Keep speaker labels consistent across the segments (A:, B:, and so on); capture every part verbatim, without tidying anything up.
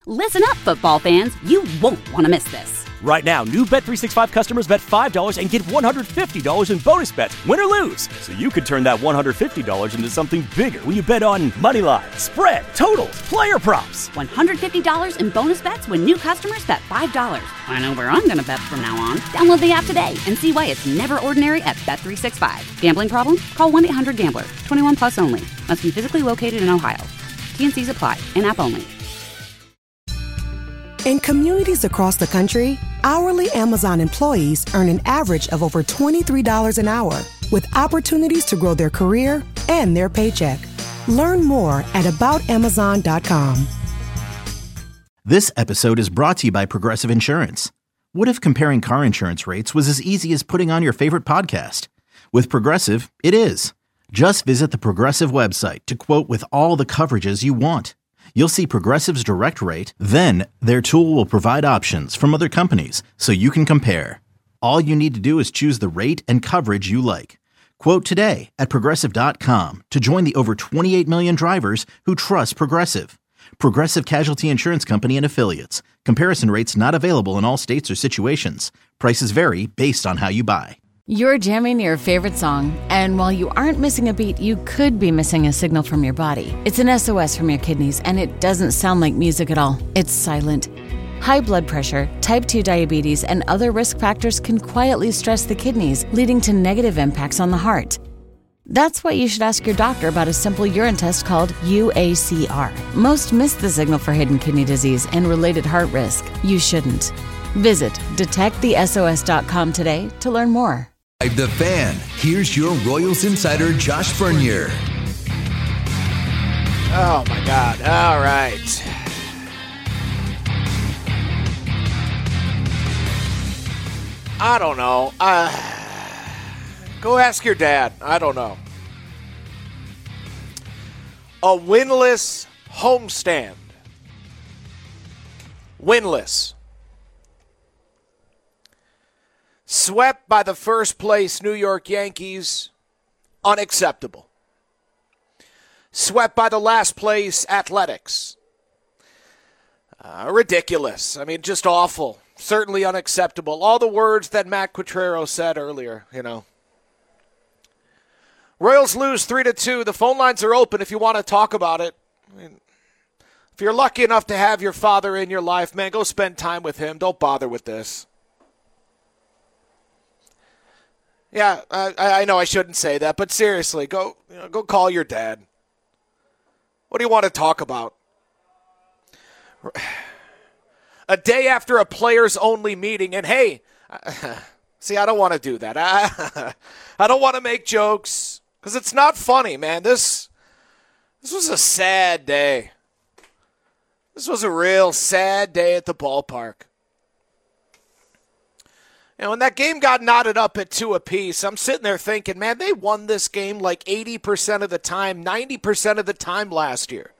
A: Listen up, football fans. You won't want to miss this.
B: Right now, new Bet three sixty-five customers bet five dollars and get one hundred fifty dollars in bonus bets, win or lose. So you could turn that one hundred fifty dollars into something bigger when you bet on money line, spread, totals, player props.
A: one hundred fifty dollars in bonus bets when new customers bet five dollars. I know where I'm going to bet from now on. Download the app today and see why it's never ordinary at Bet three sixty-five. Gambling problem? Call one eight hundred gambler. twenty-one plus only. Must be physically located in Ohio. T N Cs apply. In-app only.
C: In communities across the country, hourly Amazon employees earn an average of over twenty-three dollars an hour, with opportunities to grow their career and their paycheck. Learn more at about amazon dot com.
D: This episode is brought to you by Progressive Insurance. What if comparing car insurance rates was as easy as putting on your favorite podcast? With Progressive, it is. Just visit the Progressive website to quote with all the coverages you want. You'll see Progressive's direct rate, then their tool will provide options from other companies so you can compare. All you need to do is choose the rate and coverage you like. Quote today at progressive dot com to join the over twenty-eight million drivers who trust Progressive. Progressive Casualty Insurance Company and Affiliates. Comparison rates not available in all states or situations. Prices vary based on how you buy.
E: You're jamming your favorite song, and while you aren't missing a beat, you could be missing a signal from your body. It's an S O S from your kidneys, and it doesn't sound like music at all. It's silent. High blood pressure, type two diabetes, and other risk factors can quietly stress the kidneys, leading to negative impacts on the heart. That's why you should ask your doctor about a simple urine test called U A C R. Most miss the signal for hidden kidney disease and related heart risk. You shouldn't. Visit detect the S O S dot com today to learn more.
F: The Fan. Here's your Royals insider, Josh Bernier.
G: Oh, my God. All right. I don't know. Uh, go ask your dad. I don't know. A winless homestand. Winless. Swept by the first place New York Yankees, unacceptable. Swept by the last place Athletics, uh, ridiculous. I mean, just awful. Certainly unacceptable. All the words that Matt Quatraro said earlier, you know. Royals lose three to two. The phone lines are open if you want to talk about it. I mean, if you're lucky enough to have your father in your life, man, go spend time with him. Don't bother with this. Yeah, I, I know I shouldn't say that, but seriously, go you know, go call your dad. What do you want to talk about? A day after a players-only meeting, and hey, see, I don't want to do that. I, I don't want to make jokes, because it's not funny, man. This, this was a sad day. This was a real sad day at the ballpark. You know, when that game got knotted up at two apiece, I'm sitting there thinking, man, they won this game like eighty percent of the time, ninety percent of the time last year.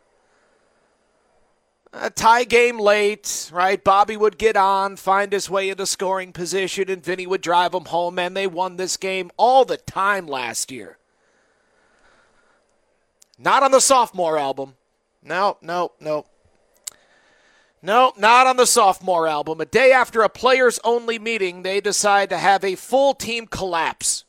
G: A tie game late, right? Bobby would get on, find his way into scoring position, and Vinny would drive him home, and they won this game all the time last year. Not on the sophomore album. No, no, no. No, not on the sophomore album. A day after a players-only meeting, they decide to have a full team collapse.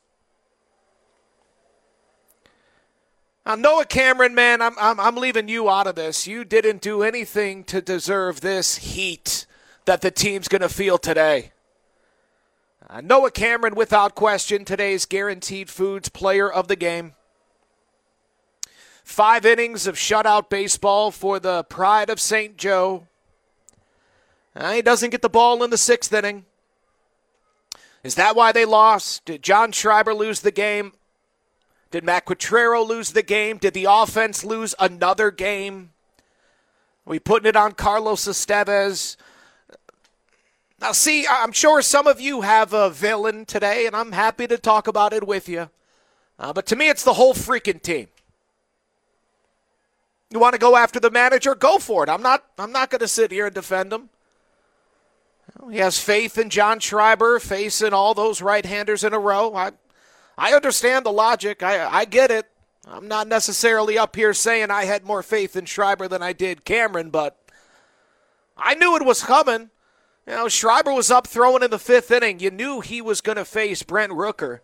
G: Now, Noah Cameron, man, I'm, I'm, I'm leaving you out of this. You didn't do anything to deserve this heat that the team's going to feel today. Uh, Noah Cameron, without question, today's Guaranteed Foods player of the game. Five innings of shutout baseball for the pride of Saint Joe. Uh, he doesn't get the ball in the sixth inning. Is that why they lost? Did John Schreiber lose the game? Did Matt Quatraro lose the game? Did the offense lose another game? Are we putting it on Carlos Estevez? Now, see, I'm sure some of you have a villain today, and I'm happy to talk about it with you. Uh, but to me, it's the whole freaking team. You want to go after the manager? Go for it. I'm not, I'm not going to sit here and defend him. He has faith in John Schreiber facing all those right-handers in a row. I I understand the logic. I I get it. I'm not necessarily up here saying I had more faith in Schreiber than I did Cameron, but I knew it was coming. You know, Schreiber was up throwing in the fifth inning. You knew he was going to face Brent Rooker.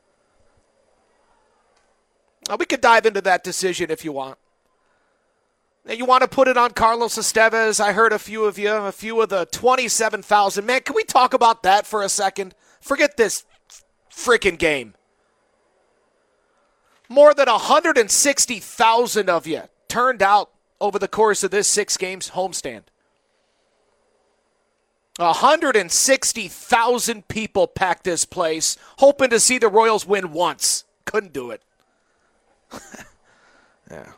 G: Now, we could dive into that decision if you want. Now, you want to put it on Carlos Estevez. I heard a few of you, a few of the twenty-seven thousand. Man, can we talk about that for a second? Forget this freaking game. More than one hundred sixty thousand of you turned out over the course of this six games homestand. one hundred sixty thousand people packed this place, hoping to see the Royals win once. Couldn't do it. Yeah.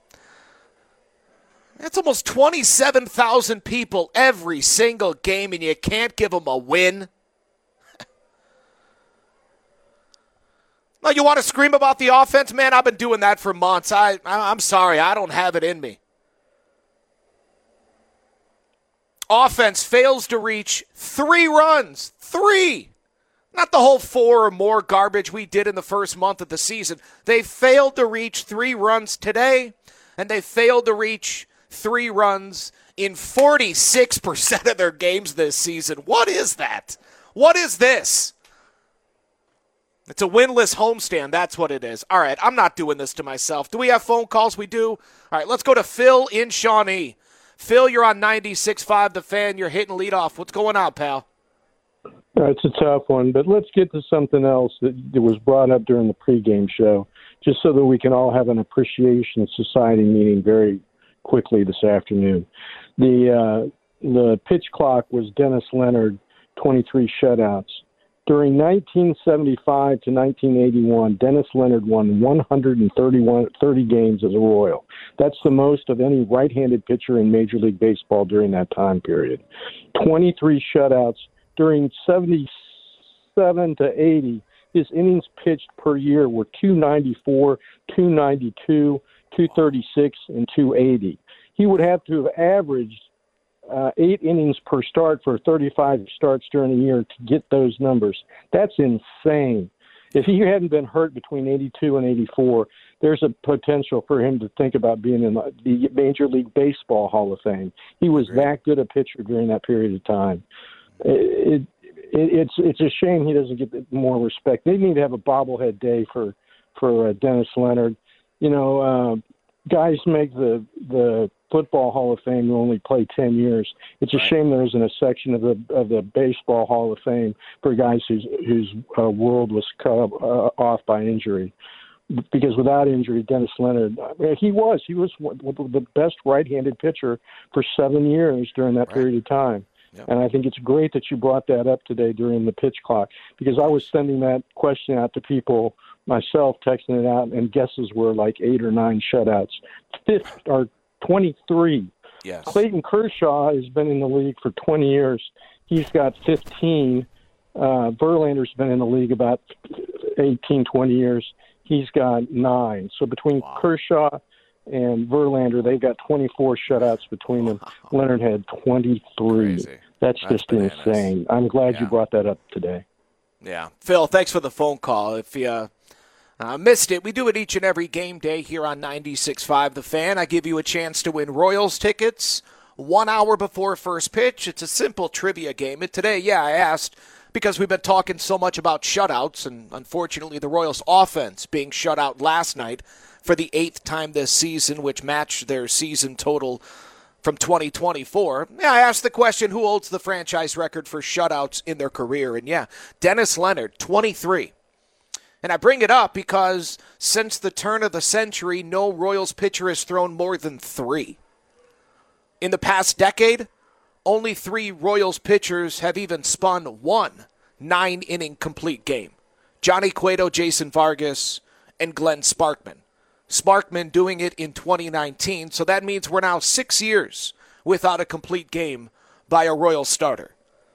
G: That's almost twenty-seven thousand people every single game, and you can't give them a win. No, you want to scream about the offense? Man, I've been doing that for months. I, I'm sorry, I don't have it in me. Offense fails to reach three runs. Three. Not the whole four or more garbage we did in the first month of the season. They failed to reach three runs today, and they failed to reach three runs in forty-six percent of their games this season. What is that? What is this? It's a winless homestand. That's what it is. All right, I'm not doing this to myself. Do we have phone calls? We do. All right, let's go to Phil in Shawnee. Phil, you're on ninety-six point five The Fan. You're hitting leadoff. What's going on, pal?
H: Uh, it's a tough one, but let's get to something else that, that was brought up during the pregame show, just so that we can all have an appreciation society meeting very quickly this afternoon. The uh, the pitch clock was Dennis Leonard, twenty-three shutouts. During nineteen seventy-five to nineteen eighty-one, Dennis Leonard won one hundred thirty-one, thirty games as a Royal. That's the most of any right-handed pitcher in Major League Baseball during that time period. twenty-three shutouts. During seventy-seven to eighty, his innings pitched per year were two ninety-four, two ninety-two, two thirty-six, and two eighty. He would have to have averaged uh, eight innings per start for thirty-five starts during the year to get those numbers. That's insane. If he hadn't been hurt between eighty-two and eighty-four, there's a potential for him to think about being in the Major League Baseball Hall of Fame. He was that good a pitcher during that period of time. It, it, it's it's a shame he doesn't get more respect. They need to have a bobblehead day for for uh, Dennis Leonard. You know, uh, guys make the the Football Hall of Fame who only play ten years. It's a right. shame there isn't a section of the of the Baseball Hall of Fame for guys whose whose uh, world was cut uh, off by injury. Because without injury, Dennis Leonard, he was he was the best right-handed pitcher for seven years during that right. period of time. Yep. And I think it's great that you brought that up today during the pitch clock, because I was sending that question out to people myself, texting it out, and guesses were like eight or nine shutouts. Fifth or twenty-three.
G: Yes.
H: Clayton Kershaw has been in the league for twenty years. He's got fifteen. Uh, Verlander's been in the league about eighteen, twenty years. He's got nine. So between wow. Kershaw and Verlander, they've got twenty-four shutouts between them. Wow. Leonard had twenty-three.
G: Crazy.
H: That's, That's just bananas. Insane. I'm glad
G: yeah.
H: you brought that up today.
G: Yeah. Phil, thanks for the phone call. If you uh, missed it, we do it each and every game day here on ninety-six point five The Fan. I give you a chance to win Royals tickets one hour before first pitch. It's a simple trivia game. And today, yeah, I asked because we've been talking so much about shutouts, and unfortunately the Royals offense being shut out last night for the eighth time this season, which matched their season total from twenty twenty-four. Yeah, I asked the question, who holds the franchise record for shutouts in their career? And yeah, Dennis Leonard, twenty-three. And I bring it up because since the turn of the century, no Royals pitcher has thrown more than three. In the past decade, only three Royals pitchers have even spun one nine-inning complete game. Johnny Cueto, Jason Vargas, and Glenn Sparkman. Sparkman doing it in twenty nineteen, so that means we're now six years without a complete game by a Royals starter.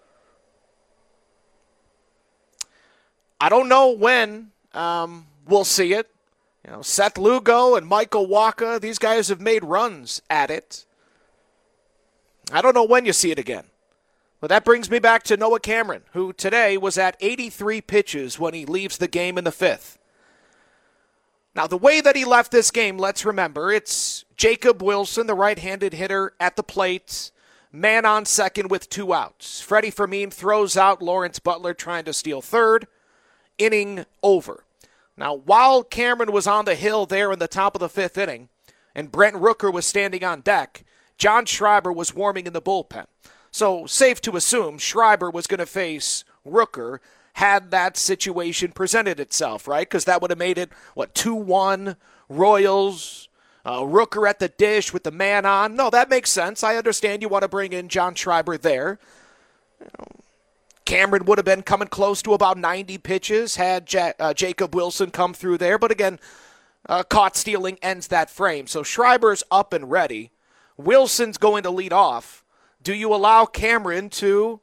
G: I don't know when um, we'll see it. You know, Seth Lugo and Michael Wacha, these guys have made runs at it. I don't know when you see it again. But that brings me back to Noah Cameron, who today was at eighty-three pitches when he leaves the game in the fifth. Now, the way that he left this game, let's remember, it's Jacob Wilson, the right-handed hitter, at the plate. man on second with two outs. Freddie Fermin throws out Lawrence Butler trying to steal third. Inning over. Now, while Cameron was on the hill there in the top of the fifth inning and Brent Rooker was standing on deck, John Schreiber was warming in the bullpen. So, safe to assume Schreiber was going to face Rooker had that situation presented itself, right? Because that would have made it, what, two one, Royals, uh, Rooker at the dish with the man on. No, that makes sense. I understand you want to bring in John Schreiber there. You know, Cameron would have been coming close to about ninety pitches had ja- uh, Jacob Wilson come through there. But again, uh, caught stealing ends that frame. So Schreiber's up and ready. Wilson's going to lead off. Do you allow Cameron to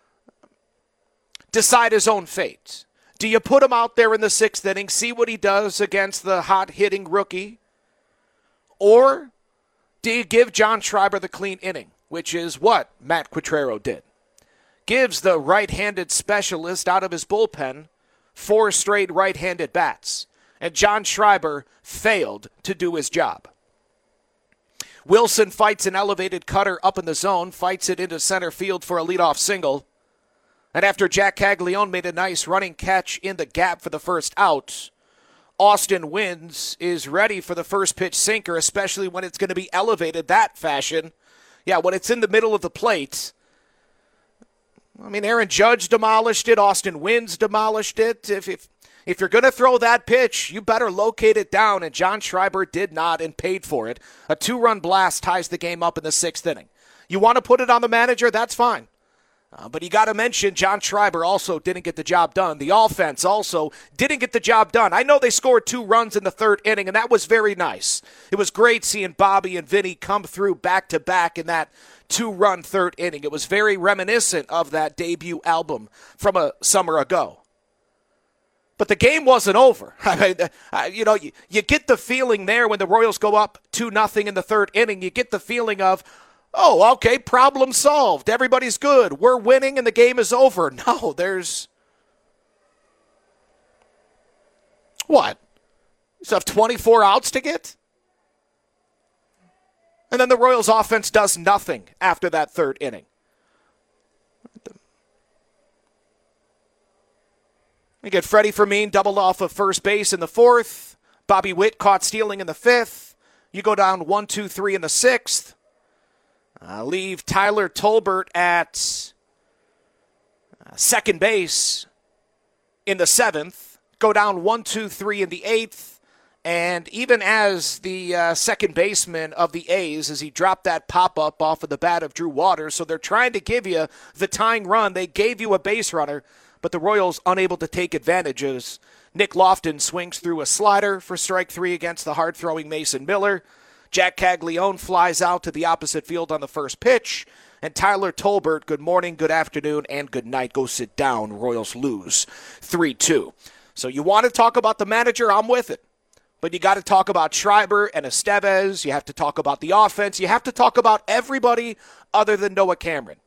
G: decide his own fate? Do you put him out there in the sixth inning, see what he does against the hot-hitting rookie? Or do you give John Schreiber the clean inning, which is what Matt Quatraro did? Gives the right-handed specialist out of his bullpen four straight right-handed bats. And John Schreiber failed to do his job. Wilson fights an elevated cutter up in the zone, fights it into center field for a leadoff single. And after Jack Caglione made a nice running catch in the gap for the first out, Austin Wynns is ready for the first pitch sinker, especially when it's going to be elevated that fashion. Yeah, when it's in the middle of the plate. I mean, Aaron Judge demolished it. Austin Wynns demolished it. If if, if you're going to throw that pitch, you better locate it down, and John Schreiber did not and paid for it. A two-run blast ties the game up in the sixth inning. You want to put it on the manager? That's fine. Uh, but you got to mention John Schreiber also didn't get the job done. The offense also didn't get the job done. I know they scored two runs in the third inning, and that was very nice. It was great seeing Bobby and Vinny come through back-to-back in that two-run third inning. It was very reminiscent of that debut album from a summer ago. But the game wasn't over. I mean, uh, you know, you, you get the feeling there when the Royals go up two nothing in the third inning. You get the feeling of, oh, okay, problem solved. Everybody's good. We're winning and the game is over. No, there's... What? You have twenty-four outs to get? And then the Royals offense does nothing after that third inning. You get Freddie Fermin doubled off of first base in the fourth. Bobby Witt caught stealing in the fifth. You go down one, two, three in the sixth. Uh, leave Tyler Tolbert at uh, second base in the seventh. Go down one, two, three in the eighth. And even as the uh, second baseman of the A's, as he dropped that pop-up off of the bat of Drew Waters, so they're trying to give you the tying run. They gave you a base runner, but the Royals unable to take advantage as Nick Lofton swings through a slider for strike three against the hard-throwing Mason Miller. Jack Caglione flies out to the opposite field on the first pitch. And Tyler Tolbert, good morning, good afternoon, and good night. Go sit down. Royals lose three two. So you want to talk about the manager? I'm with it. But you got to talk about Schreiber and Estevez. You have to talk about the offense. You have to talk about everybody other than Noah Cameron.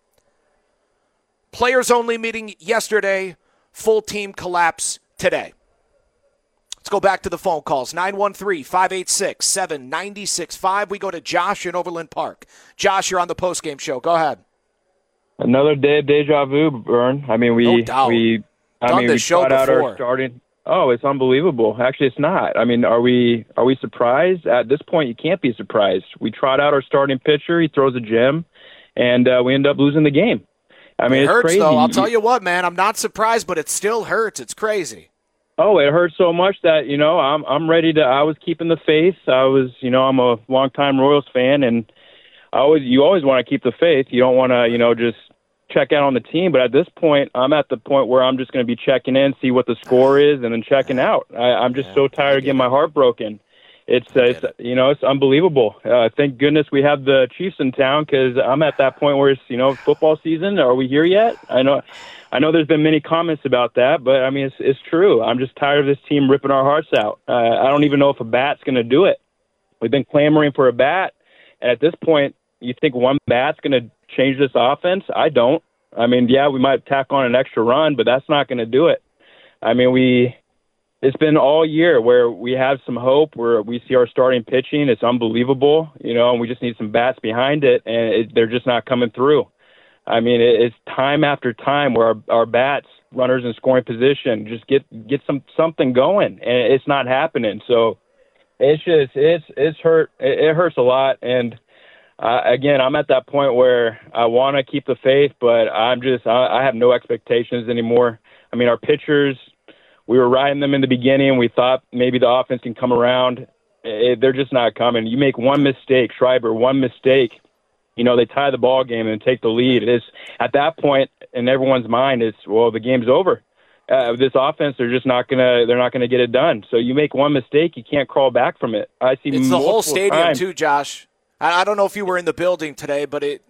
G: Players-only meeting yesterday. Full team collapse today. Let's go back to the phone calls. nine one three, five eight six, seven nine six five. We go to Josh in Overland Park. Josh, you're on the postgame show. Go ahead.
I: Another day of deja vu, Vern. I mean, we
G: no doubt.
I: we I
G: Done
I: mean
G: this
I: we
G: show
I: tried out
G: before.
I: our starting. Oh, it's unbelievable. Actually, it's not. I mean, are we are we surprised? At this point, you can't be surprised. We trot out our starting pitcher. He throws a gem, and uh, we end up losing the game. I mean,
G: it
I: it's
G: hurts,
I: crazy.
G: though. I'll tell you what, man. I'm not surprised, but it still hurts. It's crazy.
I: Oh, it hurts so much that, you know, I'm I'm ready to. I was keeping the faith. I was, you know, I'm a longtime Royals fan, and I always you always want to keep the faith. You don't want to, you know, just check out on the team. But at this point, I'm at the point where I'm just going to be checking in, see what the score is, and then checking out. I, I'm just yeah, so tired of getting my heart broken. It's, uh, it's you know, it's unbelievable. Uh, thank goodness we have the Chiefs in town, because I'm at that point where it's, you know, football season. Are we here yet? I know, I know. There's been many comments about that, but I mean, it's it's true. I'm just tired of this team ripping our hearts out. Uh, I don't even know if a bat's going to do it. We've been clamoring for a bat, and at this point, you think one bat's going to change this offense? I don't. I mean, yeah, we might tack on an extra run, but that's not going to do it. I mean, we it's been all year where we have some hope, where we see our starting pitching. It's unbelievable, you know, and we just need some bats behind it, and it, they're just not coming through. I mean, it, it's time after time where our, our bats, runners in scoring position, just get get some something going, and it's not happening. So it's just it's it's hurt. It, it hurts a lot, and uh, again, I'm at that point where I want to keep the faith, but I'm just I, I have no expectations anymore. I mean, our pitchers, we were riding them in the beginning. We thought maybe the offense can come around. It, they're just not coming. You make one mistake, Schreiber, one mistake, you know, they tie the ball game and take the lead. It's at that point in everyone's mind, it's, well, the game's over. Uh, this offense, they're just not gonna, they're not gonna get it done. So you make one mistake, you can't crawl back from it. I see
G: it's the whole stadium
I: times.
G: too, Josh. I, I don't know if you were in the building today, but it.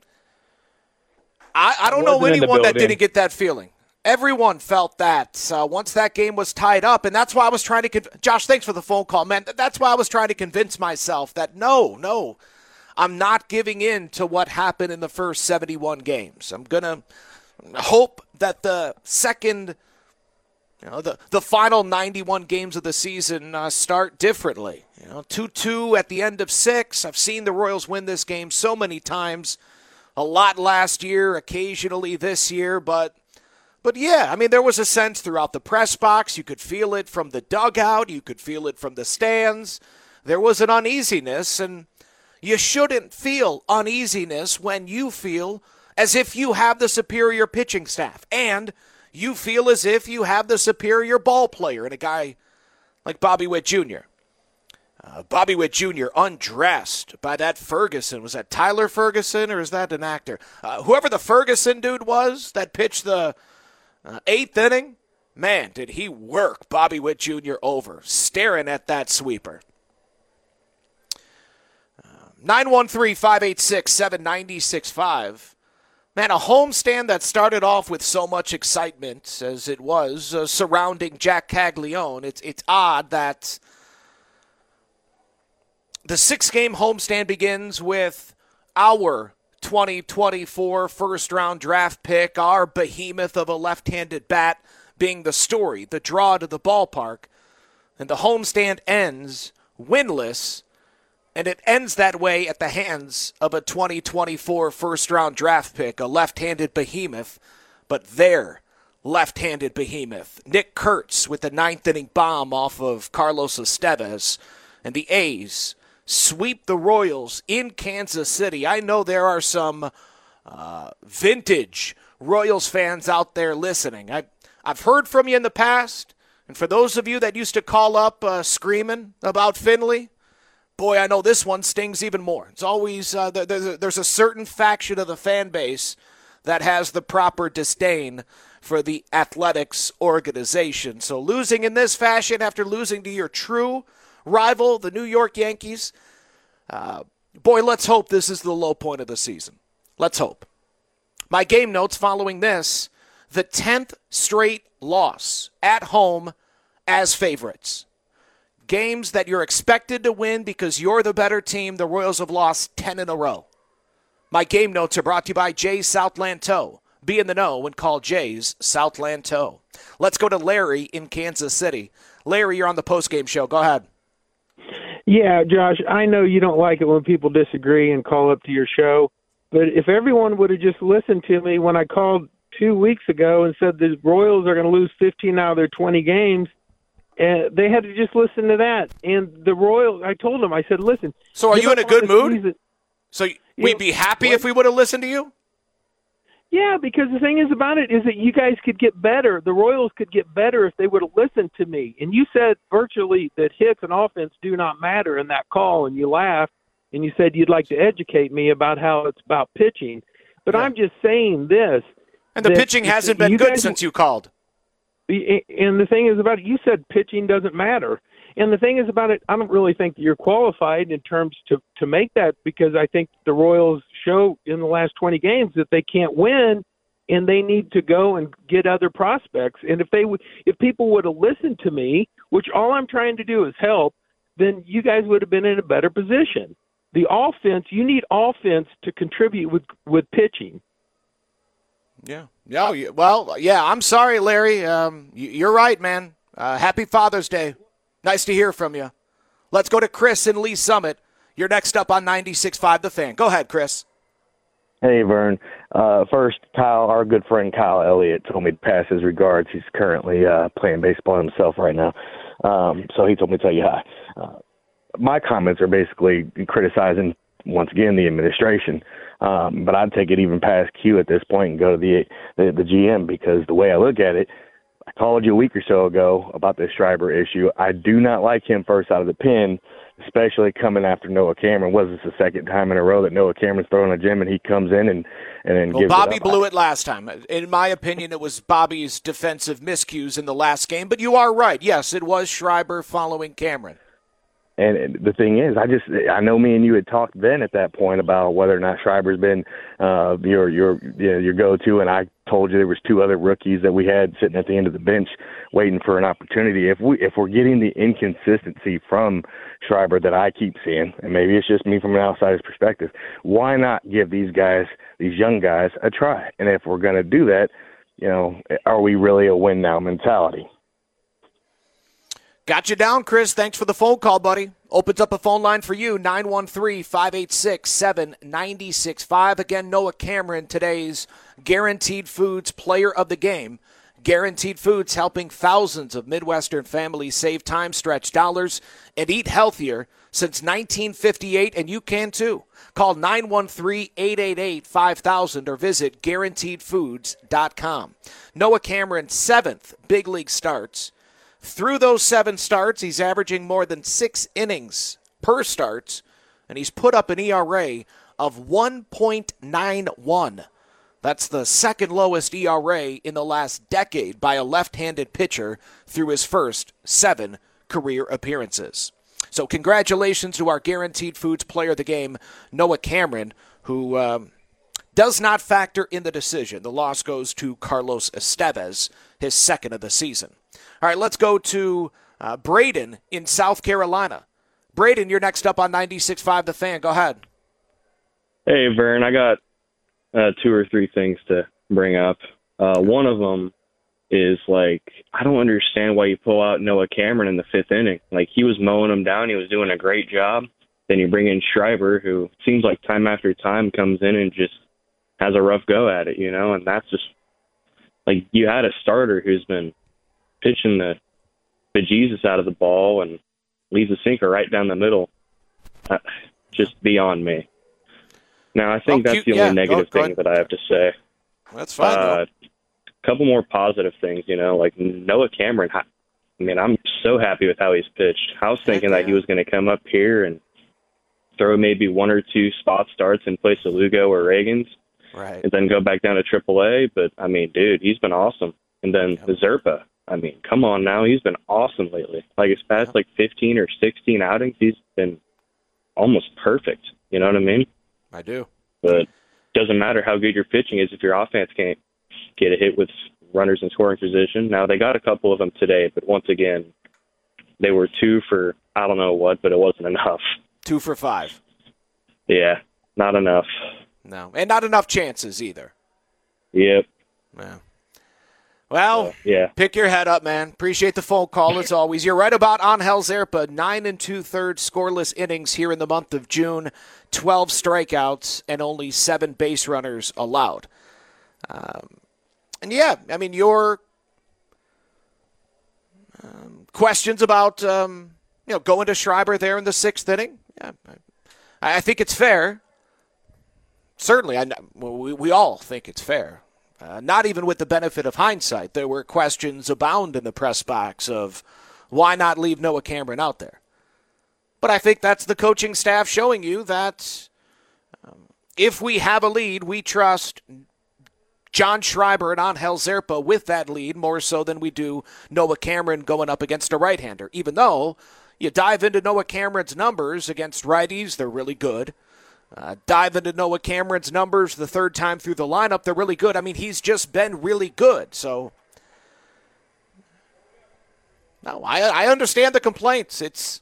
G: I, I don't know anyone that didn't get that feeling. Everyone felt that uh, once that game was tied up, and that's why I was trying to conv- – Josh, thanks for the phone call, man. That's why I was trying to convince myself that no, no, I'm not giving in to what happened in the first seventy-one games. I'm going to hope that the second – you know, the, the final ninety-one games of the season uh, start differently. You know, two two at the end of six. I've seen the Royals win this game so many times, a lot last year, occasionally this year, but – But, yeah, I mean, there was a sense throughout the press box. You could feel it from the dugout. You could feel it from the stands. There was an uneasiness, and you shouldn't feel uneasiness when you feel as if you have the superior pitching staff, and you feel as if you have the superior ball player in a guy like Bobby Witt Junior Uh, Bobby Witt Junior undressed by that Ferguson. Was that Tyler Ferguson, or is that an actor? Uh, whoever the Ferguson dude was that pitched the – Uh, eighth inning, man, did he work Bobby Witt Junior over, staring at that sweeper. Uh, nine one three, five eight six, seven nine six five. Man, a homestand that started off with so much excitement as it was uh, surrounding Jack Caglione. It's, it's odd that the six-game homestand begins with our twenty twenty-four first-round draft pick, our behemoth of a left-handed bat, being the story, the draw to the ballpark. And the homestand ends winless, and it ends that way at the hands of a twenty twenty-four first-round draft pick, a left-handed behemoth, but their left-handed behemoth. Nick Kurtz with the ninth-inning bomb off of Carlos Estevez, and the A's sweep the Royals in Kansas City. I know there are some uh, vintage Royals fans out there listening. I, I've heard from you in the past, and for those of you that used to call up uh, screaming about Finley, boy, I know this one stings even more. It's always uh, there's, a, there's a certain faction of the fan base that has the proper disdain for the Athletics organization. So losing in this fashion after losing to your true rival, the New York Yankees, uh, boy, let's hope this is the low point of the season. Let's hope. My game notes following this, the tenth straight loss at home as favorites. Games that you're expected to win because you're the better team, the Royals have lost ten in a row. My game notes are brought to you by Jay's Southland Tow. Be in the know and call Jay's Southland Tow. Let's go to Larry in Kansas City. Larry, you're on the postgame show. Go ahead.
J: Yeah, Josh, I know you don't like it when people disagree and call up to your show, but if everyone would have just listened to me when I called two weeks ago and said the Royals are going to lose fifteen out of their twenty games, uh, they had to just listen to that. And the Royals, I told them, I said, listen.
G: So are you in a good mood?
J: Season.
G: So we'd be happy what? if we would have listened to you?
J: Yeah, because the thing is about it is that you guys could get better. The Royals could get better if they would have listened to me. And you said virtually that hits and offense do not matter in that call, and you laughed, and you said you'd like to educate me about how it's about pitching. But yeah. I'm just saying this.
G: And the pitching hasn't been good guys, since you called.
J: And the thing is about it, you said pitching doesn't matter. And the thing is about it, I don't really think that you're qualified in terms to, to make that, because I think the Royals show in the last twenty games that they can't win, and they need to go and get other prospects. And if they would, if people would have listened to me, which all I'm trying to do is help, then you guys would have been in a better position. The offense, you need offense to contribute with, with pitching.
G: Yeah. No, well, yeah, I'm sorry, Larry. Um, you're right, man. Uh, happy Father's Day. Nice to hear from you. Let's go to Chris in Lee Summit. You're next up on ninety-six point five The Fan. Go ahead, Chris.
K: Hey, Vern. Uh, first, Kyle, our good friend Kyle Elliott told me to pass his regards. He's currently uh, playing baseball himself right now. Um, so he told me to tell you hi. Uh, my comments are basically criticizing, once again, the administration. Um, but I'd take it even past Q at this point and go to the, the the G M, because the way I look at it, I called you a week or so ago about this Schreiber issue. I do not like him first out of the pen, especially coming after Noah Cameron. Was this the second time in a row that Noah Cameron's throwing a gem and he comes in and, and then
G: well,
K: gives
G: Bobby
K: it up?
G: blew it last time. In my opinion, it was Bobby's defensive miscues in the last game. But you are right. Yes, it was Schreiber following Cameron.
K: And the thing is, I just I know me and you had talked then at that point about whether or not Schreiber's been uh, your your you know, your go-to, and I told you there was two other rookies that we had sitting at the end of the bench waiting for an opportunity. If we if we're getting the inconsistency from Schreiber that I keep seeing, and maybe it's just me from an outsider's perspective, why not give these guys, these young guys, a try? And if we're going to do that, you know, are we really a win now mentality?
G: Got you down, Chris. Thanks for the phone call, buddy. Opens up a phone line for you, nine one three, five eight six, seven nine six five. Again, Noah Cameron, today's Guaranteed Foods Player of the Game. Guaranteed Foods helping thousands of Midwestern families save time, stretch dollars, and eat healthier since nineteen fifty-eight, and you can too. Call nine one three, eight eight eight, five thousand or visit guaranteed foods dot com. Noah Cameron's seventh big league starts. Through those seven starts, he's averaging more than six innings per start, and he's put up an E R A of one point nine one. That's the second lowest E R A in the last decade by a left-handed pitcher through his first seven career appearances. So congratulations to our Guaranteed Foods Player of the Game, Noah Cameron, who um, does not factor in the decision. The loss goes to Carlos Estevez, his second of the season. All right, let's go to uh, Braden in South Carolina. Braden, you're next up on ninety-six point five The Fan. Go ahead.
L: Hey, Vern, I got uh, two or three things to bring up. Uh, one of them is, like, I don't understand why you pull out Noah Cameron in the fifth inning. Like, he was mowing him down. He was doing a great job. Then you bring in Schreiber, who seems like time after time comes in and just has a rough go at it, you know, and that's just, like, you had a starter who's been pitching the bejesus out of the ball and leaves a sinker right down the middle. Uh, just beyond me. Now, I think
G: oh,
L: that's the
G: yeah,
L: only negative
G: go, go
L: thing that I have to say.
G: That's fine.
L: Uh, a couple more positive things, you know, like Noah Cameron. I mean, I'm so happy with how he's pitched. I was thinking
G: Heck yeah.
L: that he was going to come up here and throw maybe one or two spot starts in place of Lugo or Reagans.
G: Right.
L: And then go back down to triple A. But, I mean, dude, he's been awesome. And then yep. Zerpa. I mean, come on now. He's been awesome lately. Like, his past, like, fifteen or sixteen outings, he's been almost perfect. You know what I mean?
G: I do.
L: But it doesn't matter how good your pitching is if your offense can't get a hit with runners in scoring position. Now, they got a couple of them today, but once again, they were two for I don't know what, but it wasn't enough.
G: Two for five.
L: Yeah, not enough.
G: No, and not enough chances either.
L: Yep.
G: Yeah. Well,
L: uh, yeah.
G: Pick your head up, man. Appreciate the phone call as always. You're right about Angel Zerpa. Nine and two-thirds scoreless innings here in the month of June. Twelve strikeouts and only seven base runners allowed. Um, and yeah, I mean, your um, questions about um, you know going to Schreiber there in the sixth inning. Yeah, I, I think it's fair. Certainly, I we we all think it's fair. Uh, not even with the benefit of hindsight. There were questions abound in the press box of why not leave Noah Cameron out there. But I think that's the coaching staff showing you that um, if we have a lead, we trust John Schreiber and Angel Zerpa with that lead more so than we do Noah Cameron going up against a right-hander. Even though you dive into Noah Cameron's numbers against righties, they're really good. Uh, dive into Noah Cameron's numbers the third time through the lineup. They're really good. I mean, he's just been really good. So, no, I, I understand the complaints. It's,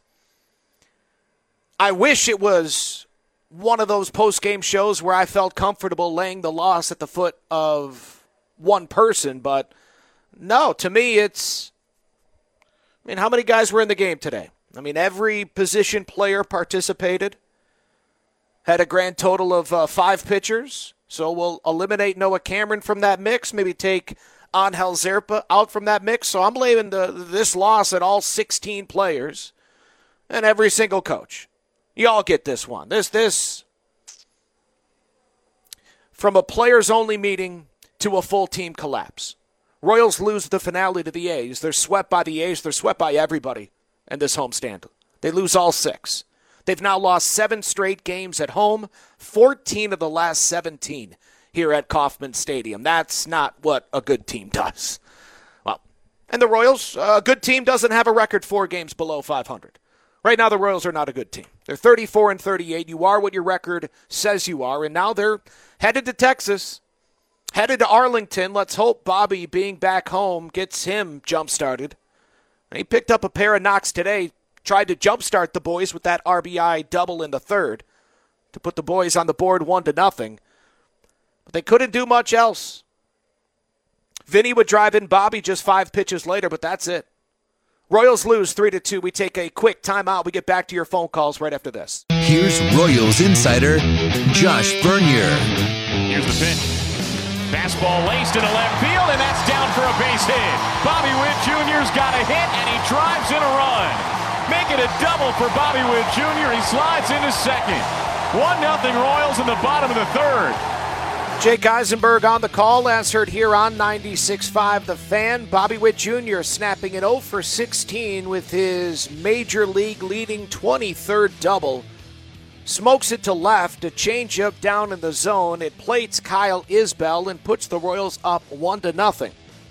G: I wish it was one of those post-game shows where I felt comfortable laying the loss at the foot of one person. But, no, to me, it's I mean, how many guys were in the game today? I mean, every position player participated. Had a grand total of uh, five pitchers. So we'll eliminate Noah Cameron from that mix, maybe take Angel Zerpa out from that mix. So I'm laying the, this loss at all sixteen players and every single coach. Y'all get this one. This, this, from a players-only meeting to a full team collapse. Royals lose the finale to the A's. They're swept by the A's. They're swept by everybody in this homestand. They lose all six. They've now lost seven straight games at home, fourteen of the last seventeen here at Kauffman Stadium. That's not what a good team does. Well, and the Royals, a good team doesn't have a record four games below five hundred. Right now, the Royals are not a good team. They're thirty-four and thirty-eight. You are what your record says you are, and now they're headed to Texas, headed to Arlington. Let's hope Bobby being back home gets him jump-started. He picked up a pair of knocks today, tried to jumpstart the boys with that R B I double in the third to put the boys on the board one to nothing. But they couldn't do much else. Vinny would drive in Bobby just five pitches later, but that's it. Royals lose three to two. We take a quick timeout. We get back to your phone calls right after this.
F: Here's Royals insider Josh Bernier.
M: Here's the pitch. Fastball laced into left field, and that's down for a base hit. Bobby Witt Junior's got a hit, and he drives in a run. Make it a double for Bobby Witt Junior He slides into second. one nothing Royals in the bottom of the third.
G: Jake Eisenberg on the call, as heard here on ninety-six point five The Fan. Bobby Witt Junior snapping an oh for sixteen with his major league leading twenty-third double. Smokes it to left, a changeup down in the zone. It plates Kyle Isbell and puts the Royals up one to nothing.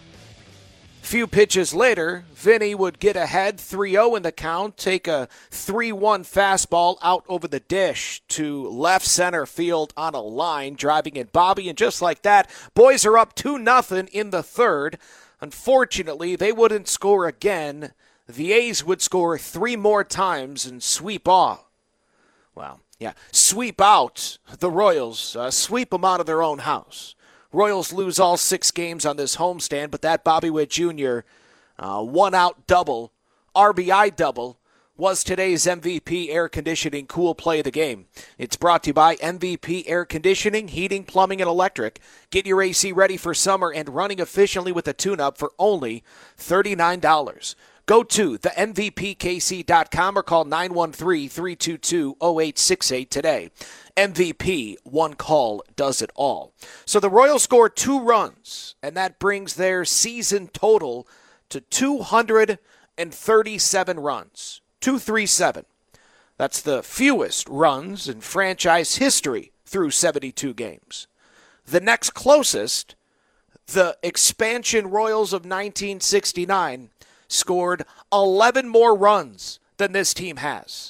G: Few pitches later, Vinny would get ahead three oh in the count, take a three one fastball out over the dish to left center field on a line, driving in Bobby, and just like that, boys are up two nothing in the third. Unfortunately, they wouldn't score again. The A's would score three more times and sweep off. Well, yeah, sweep out the Royals, uh, sweep them out of their own house. Royals lose all six games on this homestand, but that Bobby Witt Junior uh, one-out double, R B I double, was today's M V P Air Conditioning Cool Play of the Game. It's brought to you by M V P Air Conditioning, Heating, Plumbing, and Electric. Get your A C ready for summer and running efficiently with a tune-up for only thirty-nine dollars. Go to the M V P K C dot com or call nine one three, three two two, oh eight six eight today. M V P, one call does it all. So the Royals score two runs, and that brings their season total to two hundred thirty-seven runs. two thirty-seven. That's the fewest runs in franchise history through seventy-two games. The next closest, the expansion Royals of nineteen sixty-nine, scored eleven more runs than this team has.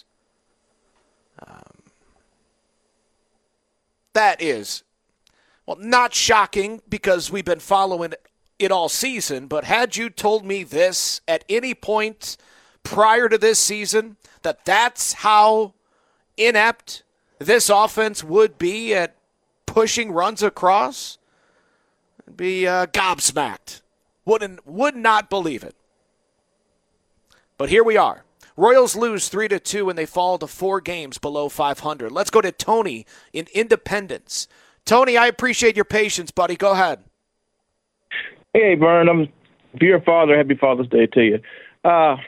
G: Um, that is, well, not shocking because we've been following it all season, but had you told me this at any point prior to this season, that that's how inept this offense would be at pushing runs across, I'd be uh, gobsmacked. Wouldn't, would not believe it. But here we are. Royals lose three to two and they fall to four games below five hundred. Let's go to Tony in Independence. Tony, I appreciate your patience, buddy. Go ahead.
N: Hey, Vern. I'm for your father. Happy Father's Day to you. Uh,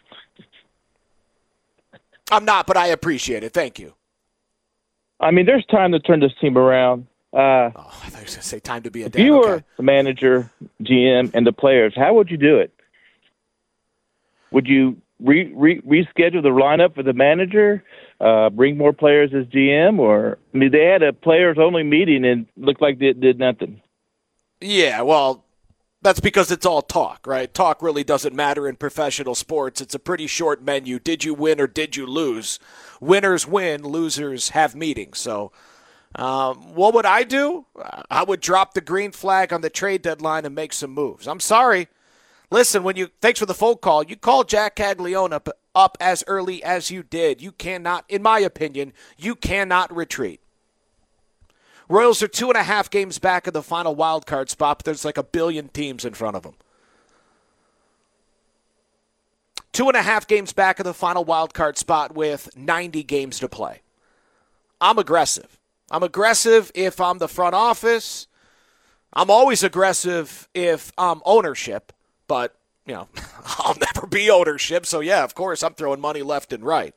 G: I'm not, but I appreciate it. Thank you.
N: I mean, there's time to turn this team around. Uh,
G: oh, I thought you were going to say time to be a dad.
N: If you
G: okay.
N: were the manager, G M, and the players, how would you do it? Would you re, re, reschedule the lineup for the manager, uh, bring more players as G M, or I mean, they had a players-only meeting and looked like they did nothing.
G: Yeah, well, that's because it's all talk, right? Talk really doesn't matter in professional sports. It's a pretty short menu. Did you win or did you lose? Winners win, losers have meetings. So um, what would I do? I would drop the green flag on the trade deadline and make some moves. I'm sorry. Listen, when you thanks for the phone call. You called Jack Caglione up, up as early as you did. You cannot, in my opinion, you cannot retreat. Royals are two and a half games back of the final wild card spot, but there's like a billion teams in front of them. Two and a half games back of the final wild card spot with ninety games to play. I'm aggressive. I'm aggressive if I'm the front office. I'm always aggressive if I'm ownership, but, you know, I'll never be ownership. So, yeah, of course, I'm throwing money left and right.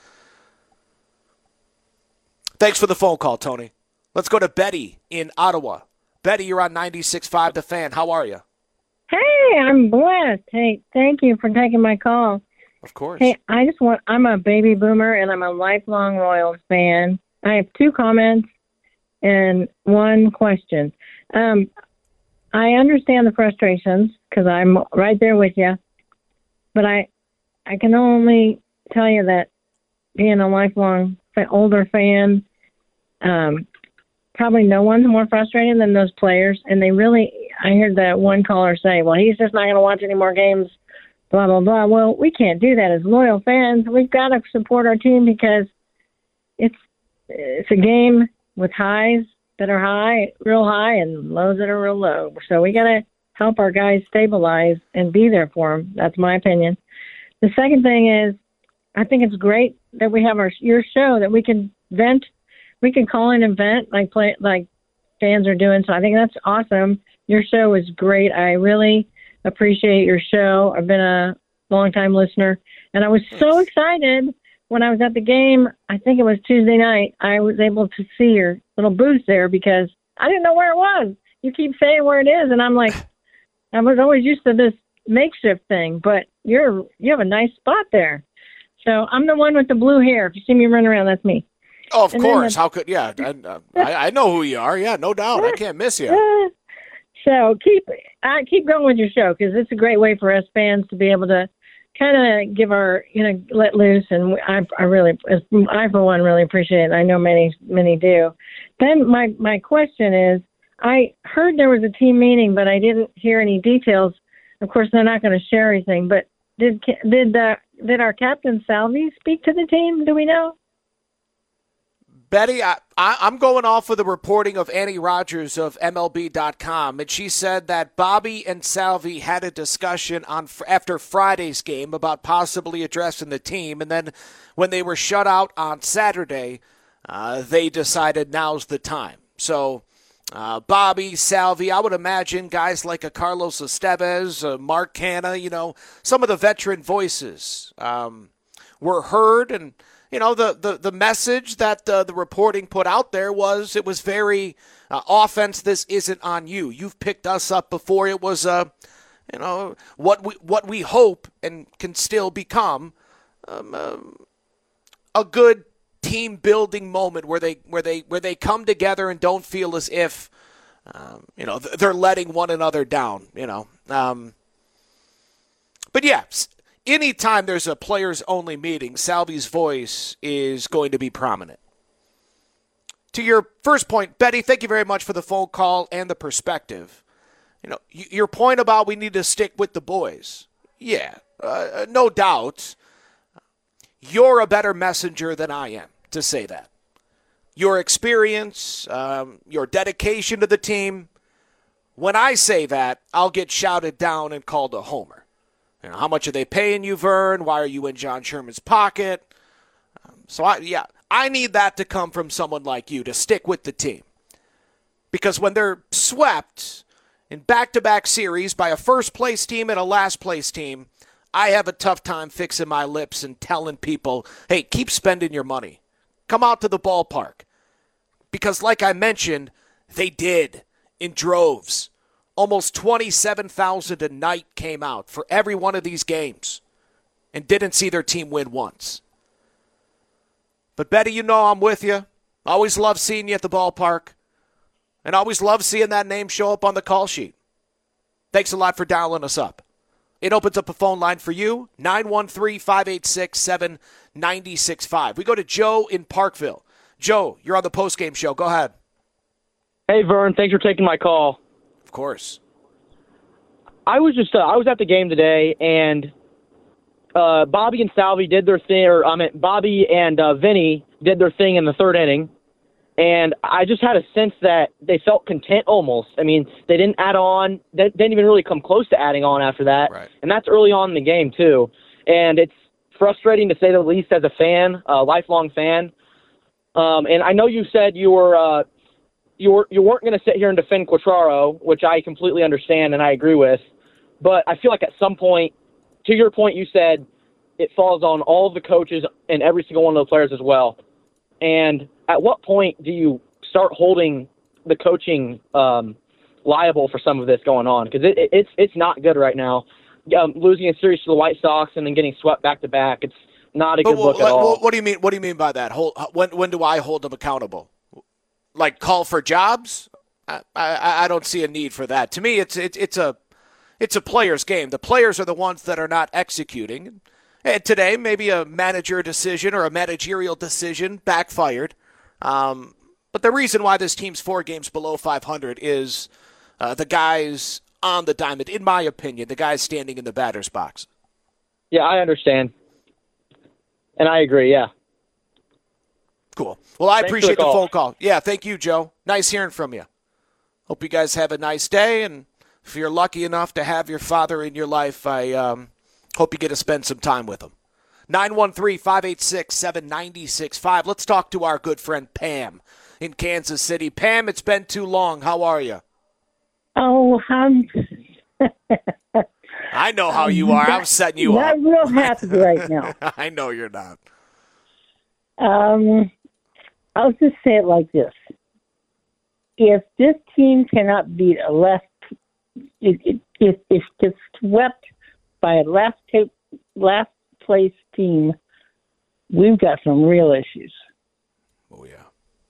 G: Thanks for the phone call, Tony. Let's go to Betty in Ottawa. Betty, you're on ninety-six point five The Fan. How are you?
O: Hey, I'm blessed. Hey, thank you for taking my call.
G: Of course.
O: Hey, I just want, I'm a baby boomer and I'm a lifelong Royals fan. I have two comments and one question. Um, I understand the frustrations because I'm right there with you, but I, I can only tell you that being a lifelong older fan, um, probably no one's more frustrated than those players. And they really, I heard that one caller say, well, he's just not going to watch any more games, blah, blah, blah. Well, we can't do that as loyal fans. We've got to support our team because it's, it's a game with highs that are high, real high, and lows that are real low. So we got to help our guys stabilize and be there for them. That's my opinion. The second thing is, I think it's great that we have our your show that we can vent, we can call in and vent like play like fans are doing. So I think that's awesome. Your show is great. I really appreciate your show. I've been a long-time listener, and I was so excited when I was at the game. I think it was Tuesday night. I was able to see your little booth there because I didn't know where it was. You keep saying where it is, and I'm like, I was always used to this makeshift thing, but you're you have a nice spot there. So I'm the one with the blue hair. If you see me running around, that's me.
G: Oh, of
O: and
G: course.
O: The,
G: How could, yeah, I, uh, I, I know who you are. Yeah, no doubt. I can't miss you.
O: Uh, so keep uh, keep going with your show because it's a great way for us fans to be able to kind of give our, you know, let loose. And I, I really, I for one, really appreciate it. I know many, many do. Then my, my question is, I heard there was a team meeting, but I didn't hear any details. Of course, they're not going to share anything, but did, did, uh, did our captain Salvi speak to the team? Do we know?
G: Betty, I, I, I'm going off of the reporting of Annie Rogers of M L B dot com, and she said that Bobby and Salvi had a discussion on after Friday's game about possibly addressing the team, and then when they were shut out on Saturday, uh, they decided now's the time. So uh, Bobby, Salvi, I would imagine guys like a Carlos Estevez, uh, Mark Canha, you know, some of the veteran voices um, were heard, and you know, the, the, the message that uh, the reporting put out there was it was very uh, offense. This isn't on you. You've picked us up before. It was, uh, you know, what we what we hope and can still become um, uh, a good team building moment where they where they where they come together and don't feel as if um, you know they're letting one another down. You know, um, but yeah. Anytime there's a players-only meeting, Salvi's voice is going to be prominent. To your first point, Betty, thank you very much for the phone call and the perspective. You know, your point about we need to stick with the boys. Yeah, uh, no doubt. You're a better messenger than I am to say that. Your experience, um, your dedication to the team. When I say that, I'll get shouted down and called a homer. You know, how much are they paying you, Vern? Why are you in John Sherman's pocket? Um, so, I, yeah, I need that to come from someone like you to stick with the team. Because when they're swept in back-to-back series by a first-place team and a last-place team, I have a tough time fixing my lips and telling people, hey, keep spending your money. Come out to the ballpark. Because like I mentioned, they did in droves. Almost twenty-seven thousand a night came out for every one of these games and didn't see their team win once. But Betty, you know I'm with you. Always love seeing you at the ballpark. And always love seeing that name show up on the call sheet. Thanks a lot for dialing us up. It opens up a phone line for you, nine one three, five eight six, seven nine six five. We go to Joe in Parkville. Joe, you're on the postgame show. Go ahead.
P: Hey, Vern. Thanks for taking my call.
G: Of course.
P: I was just uh, I was at the game today, and uh, Bobby and Salvi did their thing, or I mean Bobby and uh, Vinny did their thing in the third inning, and I just had a sense that they felt content almost. I mean, they didn't add on, they didn't even really come close to adding on after that,
G: right.
P: And that's early on in the game too. and it's frustrating to say the least as a fan, a lifelong fan. Um, and I know you said you were uh, you were you weren't going to sit here and defend Quatraro, which I completely understand and I agree with. But I feel like at some point, to your point, you said it falls on all of the coaches and every single one of the players as well. And at what point do you start holding the coaching um, liable for some of this going on? Because it, it, it's it's not good right now. Um, losing a series to the White Sox and then getting swept back to back, it's not a
G: but,
P: good look
G: what,
P: at all.
G: What do you mean? What do you mean by that? Hold, when when do I hold them accountable? Like call for jobs? I, I, I don't see a need for that. To me, it's it's it's a it's a player's game. The players are the ones that are not executing. And today, maybe a manager decision or a managerial decision backfired. Um, but the reason why this team's four games below five hundred is uh, the guys on the diamond, in my opinion, the guys standing in the batter's box.
P: Yeah, I understand. And I agree, yeah.
G: Cool. Well, I
P: Thanks
G: appreciate
P: the
G: the
P: call.
G: phone call. Yeah, thank you, Joe. Nice hearing from you. Hope you guys have a nice day, and if you're lucky enough to have your father in your life, I um, hope you get to spend some time with him. nine one three, five eight six, seven nine six five. Let's talk to our good friend Pam in Kansas City. Pam, it's been too long. How are you?
Q: Oh, um,
G: I know how you are. I'm setting you
Q: not
G: up.
Q: Not real happy right now.
G: I know you're not.
Q: Um, I'll just say it like this. If this team cannot beat a last, if it, it, it gets swept by a last, tape, last place team, we've got some real issues.
G: Oh, yeah.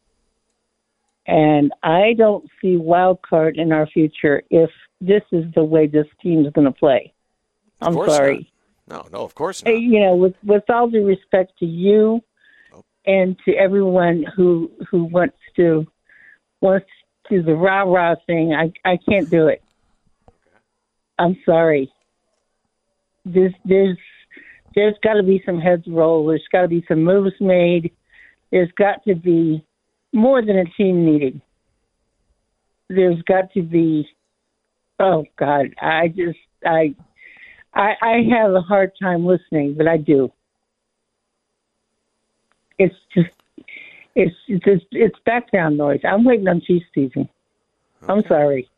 Q: And I don't see wild card in our future if this is the way this team is going to play. I'm sorry.
G: Not. No, no, of course
Q: not.
G: not.
Q: You know, with with all due respect to you and to everyone who who wants to wants to do the rah rah thing, I I can't do it. I'm sorry. There's there's there's got to be some heads roll. There's got to be some moves made. There's got to be more than a team meeting. There's got to be, oh God, I just, I, I, I have a hard time listening, but I do. It's just, it's, it's, it's background noise. I'm waiting on Chiefs season. I'm sorry.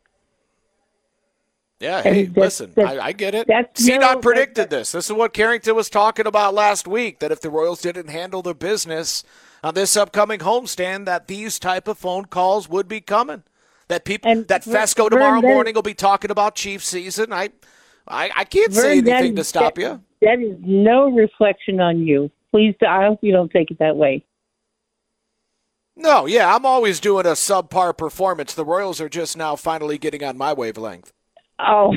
G: Yeah, hey,
Q: that's,
G: listen,
Q: that's,
G: I, I get it.
Q: That's
G: C
Q: no,
G: Dot predicted this. This is what Carrington was talking about last week, that if the Royals didn't handle their business on this upcoming homestand, that these type of phone calls would be coming. That people,
Q: and
G: that Fesco tomorrow morning will be talking about Chiefs season. I, I, I can't
Q: Vern,
G: say anything
Q: that,
G: to stop
Q: that,
G: you.
Q: That is no reflection on you. Please, I hope you don't take it that way.
G: No, yeah, I'm always doing a subpar performance. The Royals are just now finally getting on my wavelength.
Q: Oh,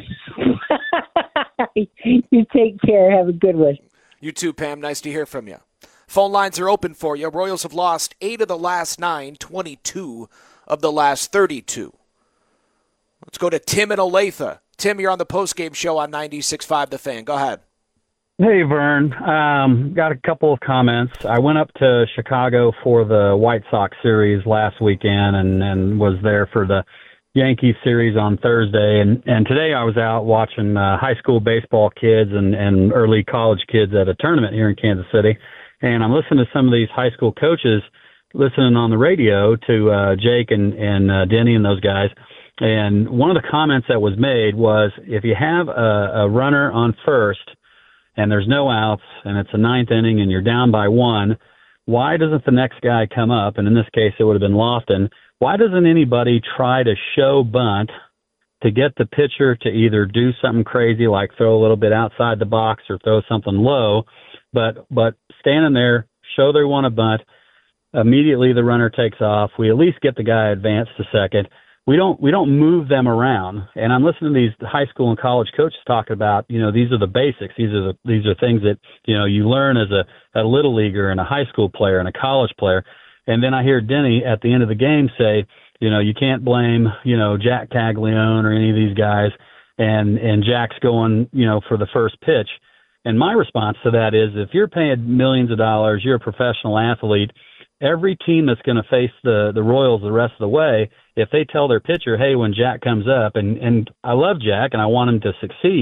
Q: you take care. Have a good one.
G: You too, Pam. Nice to hear from you. Phone lines are open for you. Royals have lost eight of the last nine, twenty-two of the last thirty-two. Let's go to Tim in Olathe. Tim, you're on the postgame show on ninety-six point five The Fan. Go ahead.
R: Hey, Vern. Um, got a couple of comments. I went up to Chicago for the White Sox series last weekend and, and was there for the Yankees series on Thursday. And, and today I was out watching uh, high school baseball kids and, and early college kids at a tournament here in Kansas City. And I'm listening to some of these high school coaches listening on the radio to uh, Jake and, and uh, Denny and those guys. And one of the comments that was made was, if you have a, a runner on first and there's no outs and it's a ninth inning and you're down by one, why doesn't the next guy come up? And in this case, it would have been Lofton. Why doesn't anybody try to show bunt to get the pitcher to either do something crazy like throw a little bit outside the box or throw something low, but but standing there, show they want to bunt, immediately the runner takes off. We at least get the guy advanced to second. We don't we don't move them around. And I'm listening to these high school and college coaches talking about, you know, these are the basics. These are the these are things that, you know, you learn as a, a little leaguer and a high school player and a college player. And then I hear Denny at the end of the game say, you know, you can't blame, you know, Jack Caglione or any of these guys. And, and Jack's going, you know, for the first pitch. And my response to that is, if you're paying millions of dollars, you're a professional athlete, every team that's going to face the, the Royals the rest of the way, if they tell their pitcher, hey, when Jack comes up, and, and I love Jack and I want him to succeed,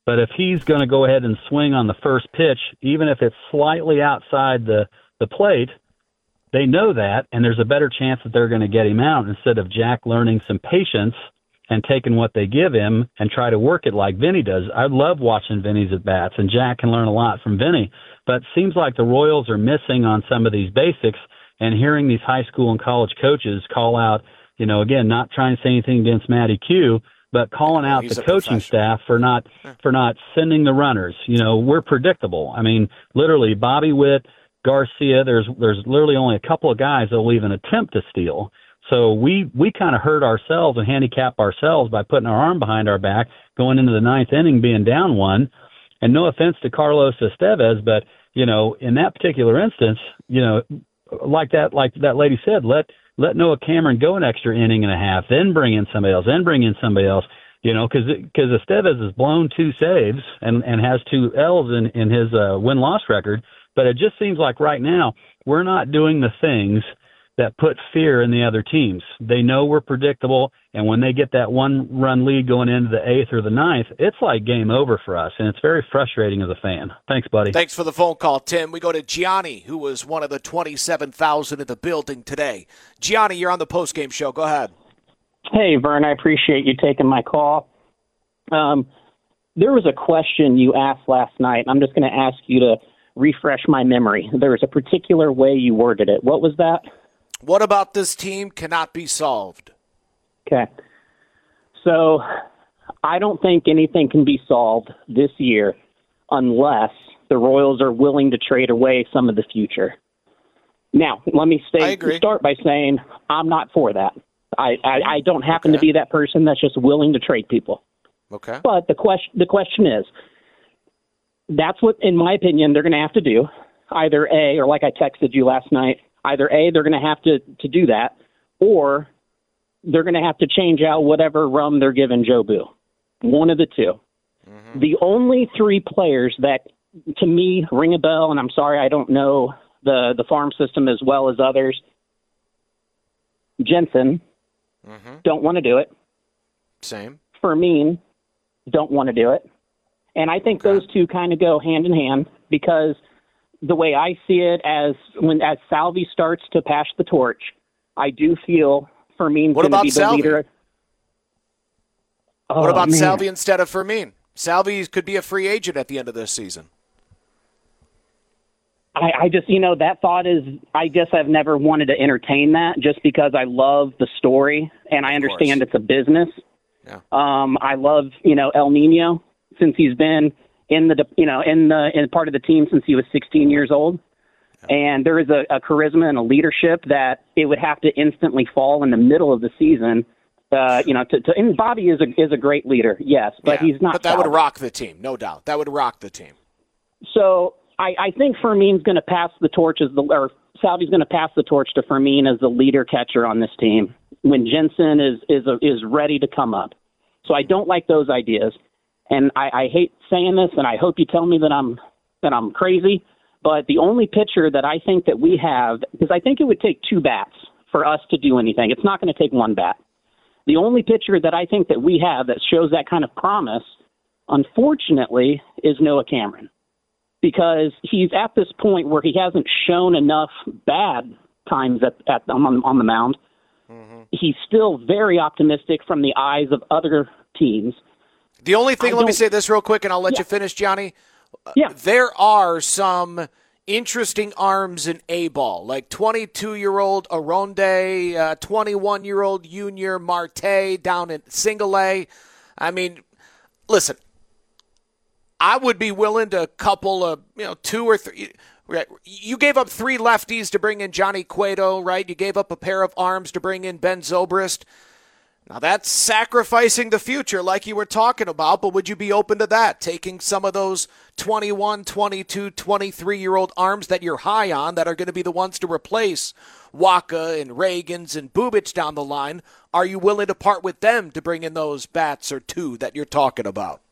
R: But if he's going to go ahead and swing on the first pitch, even if it's slightly outside the, the plate, they know that, and there's a better chance that they're going to get him out instead of Jack learning some patience and taking what they give him and try to work it like Vinny does. I love watching Vinny's at-bats, and Jack can learn a lot from Vinny. But it seems like the Royals are missing on some of these basics, and hearing these high school and college coaches call out, you know, again, not trying to say anything against Matty Q, but calling out
G: He's
R: the
G: a
R: coaching staff for not for not sending the runners. You know, we're predictable. I mean, literally, Bobby Witt, Garcia, there's there's literally only a couple of guys that will even attempt to steal. So we, we kind of hurt ourselves and handicap ourselves by putting our arm behind our back, going into the ninth inning, being down one. And no offense to Carlos Estevez, but, you know, in that particular instance, you know, like that like that lady said, let let Noah Cameron go an extra inning and a half, then bring in somebody else, then bring in somebody else, you know, because because Estevez has blown two saves and, and has two L's in, in his uh, win-loss record. But it just seems like right now we're not doing the things that put fear in the other teams. They know we're predictable, and when they get that one-run lead going into the eighth or the ninth, it's like game over for us, and it's very frustrating as a fan. Thanks, buddy.
G: Thanks for the phone call, Tim. We go to Gianni, who was one of the twenty-seven thousand in the building today. Gianni, you're on the postgame show. Go ahead.
S: Hey, Vern, I appreciate you taking my call. Um, there was a question you asked last night. I'm just going to ask you to refresh my memory. There was a particular way you worded it. What was that?
G: What about this team cannot be solved?
S: Okay. So I don't think anything can be solved this year unless the Royals are willing to trade away some of the future. Now, let me stay, start by saying I'm not for that. I, I, I don't happen okay. to be that person that's just willing to trade people.
G: Okay.
S: But the question the question is, that's what, in my opinion, they're going to have to do. Either A, or like I texted you last night, either A, they're going to have to, to do that, or they're going to have to change out whatever rum they're giving Joe Boo. One of the two. Mm-hmm. The only three players that, to me, ring a bell, and I'm sorry I don't know the, the farm system as well as others, Jensen, mm-hmm. don't want to do it.
G: Same.
S: Fermin, don't want to do it. And I think okay. those two kind of go hand in hand because the way I see it, as when as Salvi starts to pass the torch, I do feel Fermin's going to be the
G: Salvi?
S: leader.
G: Oh, what about man. Salvi instead of Fermin? Salvi could be a free agent at the end of this season.
S: I, I just, you know, that thought is, I guess I've never wanted to entertain that just because I love the story and I understand it's a business.
G: Yeah.
S: Um, I love, you know, El Nino since he's been in the, you know, in the, in part of the team since he was sixteen years old. Yeah. And there is a, a charisma and a leadership that it would have to instantly fall in the middle of the season. Uh, you know, to, to, and Bobby is a, is a great leader. Yes, but
G: yeah,
S: he's not.
G: But that
S: Salvi.
G: would rock the team. No doubt. That would rock the team.
S: So I, I think Fermin's going to pass the torch as the, or Salvi's going to pass the torch to Fermin as the leader catcher on this team when Jensen is, is, a, is ready to come up. So I don't like those ideas. And I, I hate saying this, and I hope you tell me that I'm that I'm crazy. But the only pitcher that I think that we have, because I think it would take two bats for us to do anything. It's not going to take one bat. The only pitcher that I think that we have that shows that kind of promise, unfortunately, is Noah Cameron, because he's at this point where he hasn't shown enough bad times at, at on, on the mound. Mm-hmm. He's still very optimistic from the eyes of other teams.
G: The only thing, I let me say this real quick, and I'll let yeah. you finish, Johnny.
S: Yeah.
G: Uh, there are some interesting arms in A-ball, like twenty-two-year-old Aronde, uh, twenty-one-year-old Junior Marte down in Single A. I mean, listen, I would be willing to couple of, you know, two or three. You gave up three lefties to bring in Johnny Cueto, right? You gave up a pair of arms to bring in Ben Zobrist. Now, that's sacrificing the future like you were talking about, but would you be open to that, taking some of those twenty-one, twenty-two, twenty-three-year-old arms that you're high on that are going to be the ones to replace Wacha and Reagans and Bubic down the line? Are you willing to part with them to bring in those bats or two that you're talking about?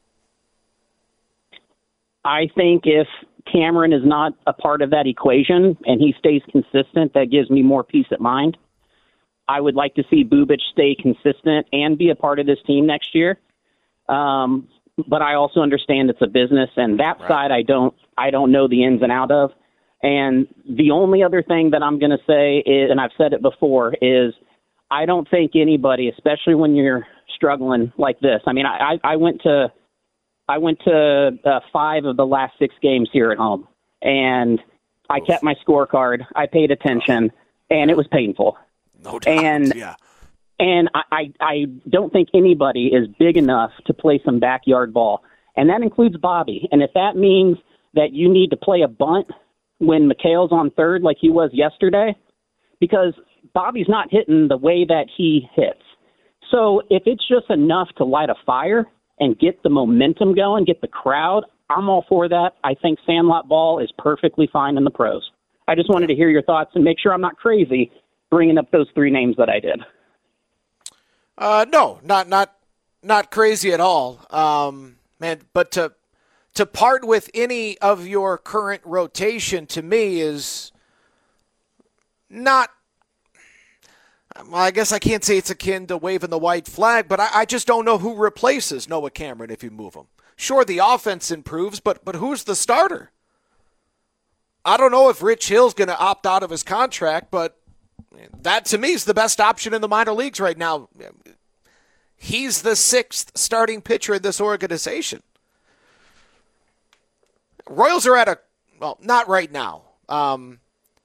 S: I think if Cameron is not a part of that equation and he stays consistent, that gives me more peace of mind. I would like to see Bubic stay consistent and be a part of this team next year. Um, but I also understand it's a business, and that right. side I don't I don't know the ins and out of. And the only other thing that I'm going to say is, and I've said it before, is I don't think anybody, especially when you're struggling like this. I mean, I, I went to I went to uh, five of the last six games here at home, and I kept my scorecard. I paid attention, and it was painful.
G: No doubt.
S: And
G: yeah.
S: And I, I, I don't think anybody is big enough to play some backyard ball, and that includes Bobby. And if that means that you need to play a bunt when McHale's on third like he was yesterday, because Bobby's not hitting the way that he hits. So if it's just enough to light a fire and get the momentum going, get the crowd, I'm all for that. I think sandlot ball is perfectly fine in the pros. I just wanted to hear your thoughts and make sure I'm not crazy bringing up those three names that I did.
G: Uh, no, not not not crazy at all, um, man. But to to part with any of your current rotation to me is not. Well, I guess I can't say it's akin to waving the white flag, but I, I just don't know who replaces Noah Cameron if you move him. Sure, the offense improves, but but who's the starter? I don't know if Rich Hill's going to opt out of his contract, but that, to me, is the best option in the minor leagues right now. He's the sixth starting pitcher in this organization. Royals are at a, well, not right now, um,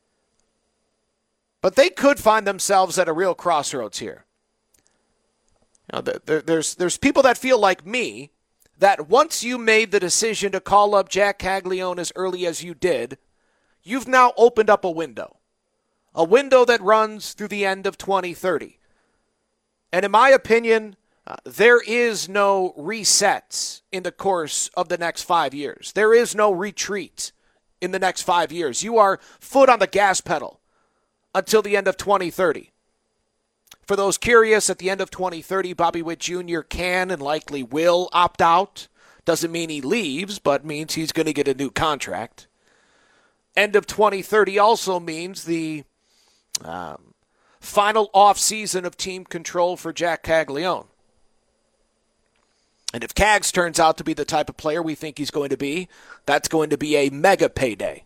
G: but they could find themselves at a real crossroads here. You know, there, there's, there's people that feel like me, that once you made the decision to call up Jack Caglianone as early as you did, you've now opened up a window. A window that runs through the end of twenty thirty. And in my opinion, uh, there is no resets in the course of the next five years. There is no retreat in the next five years. You are foot on the gas pedal until the end of twenty thirty. For those curious, at the end of twenty thirty, Bobby Witt Junior can and likely will opt out. Doesn't mean he leaves, but means he's going to get a new contract. End of twenty thirty also means the Um, final off-season of team control for Jack Caglianone. And if Cags turns out to be the type of player we think he's going to be, that's going to be a mega payday.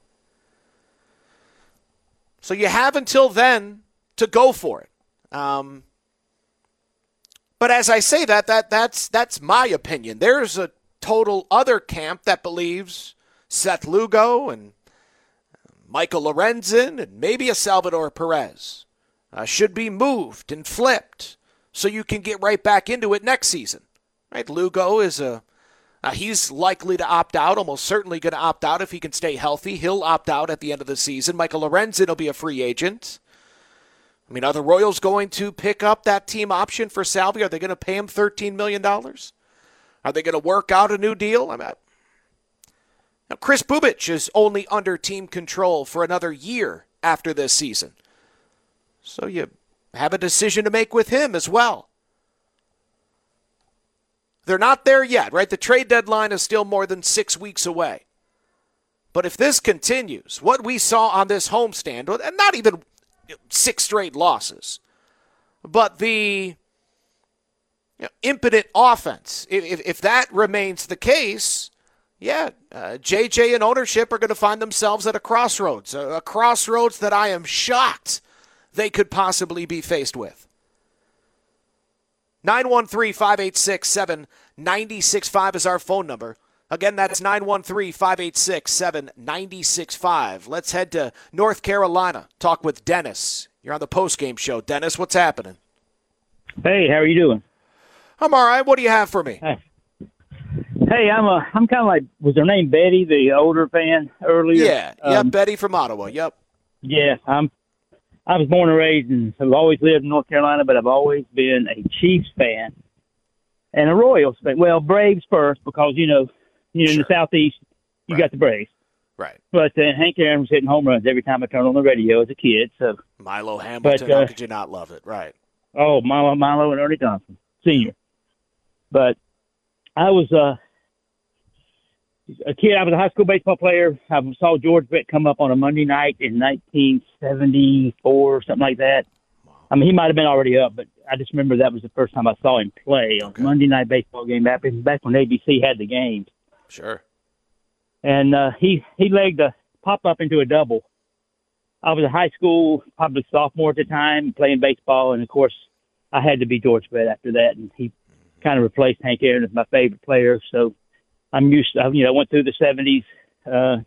G: So you have until then to go for it. Um, but as I say that, that that's that's my opinion. There's a total other camp that believes Seth Lugo and Michael Lorenzen and maybe a Salvador Perez uh, should be moved and flipped so you can get right back into it next season. Right? Lugo is a uh, he's likely to opt out, almost certainly going to opt out if he can stay healthy. He'll opt out at the end of the season. Michael Lorenzen will be a free agent. I mean, are the Royals going to pick up that team option for Salvi? Are they going to pay him thirteen million dollars? Are they going to work out a new deal? I mean, Now, Chris Bubich is only under team control for another year after this season. So you have a decision to make with him as well. They're not there yet, right? The trade deadline is still more than six weeks away. But if this continues, what we saw on this homestand, and not even six straight losses, but the you know, impotent offense, if, if that remains the case, yeah, uh, J J and ownership are going to find themselves at a crossroads, a, a crossroads that I am shocked they could possibly be faced with. nine one three, five eight six, seven nine six five is our phone number. Again, that's nine one three, five eight six, seven nine six five. Let's head to North Carolina, talk with Dennis. You're on the postgame show. Dennis, what's happening?
T: Hey, how are you doing?
G: I'm all right. What do you have for me?
T: Hey. Hey, I'm a, I'm kind of like, was her name Betty, the older fan earlier?
G: Yeah,
T: um,
G: yep, Betty from Ottawa, yep.
T: Yeah, I'm, I was born and raised and have always lived in North Carolina, but I've always been a Chiefs fan and a Royals fan. Well, Braves first because, you know, you know, sure. in the Southeast, you right. got the Braves.
G: Right.
T: But uh, Hank Aaron was hitting home runs every time I turned on the radio as a kid. So
G: Milo Hamilton,
T: but, uh,
G: how could you not love it? Right.
T: Oh, Milo, Milo and Ernie Johnson, senior. But I was uh, a kid. I was a high school baseball player. I saw George Brett come up on a Monday night in nineteen seventy-four, something like that. Wow. I mean, he might have been already up, but I just remember that was the first time I saw him play on
G: Okay.
T: Monday Night Baseball game back, back when A B C had the games.
G: Sure.
T: And uh, he, he legged a pop-up into a double. I was a high school, probably sophomore at the time, playing baseball, and, of course, I had to be George Brett after that, and he kind of replaced Hank Aaron as my favorite player. So I'm used to, you know, I went through the seventies, uh,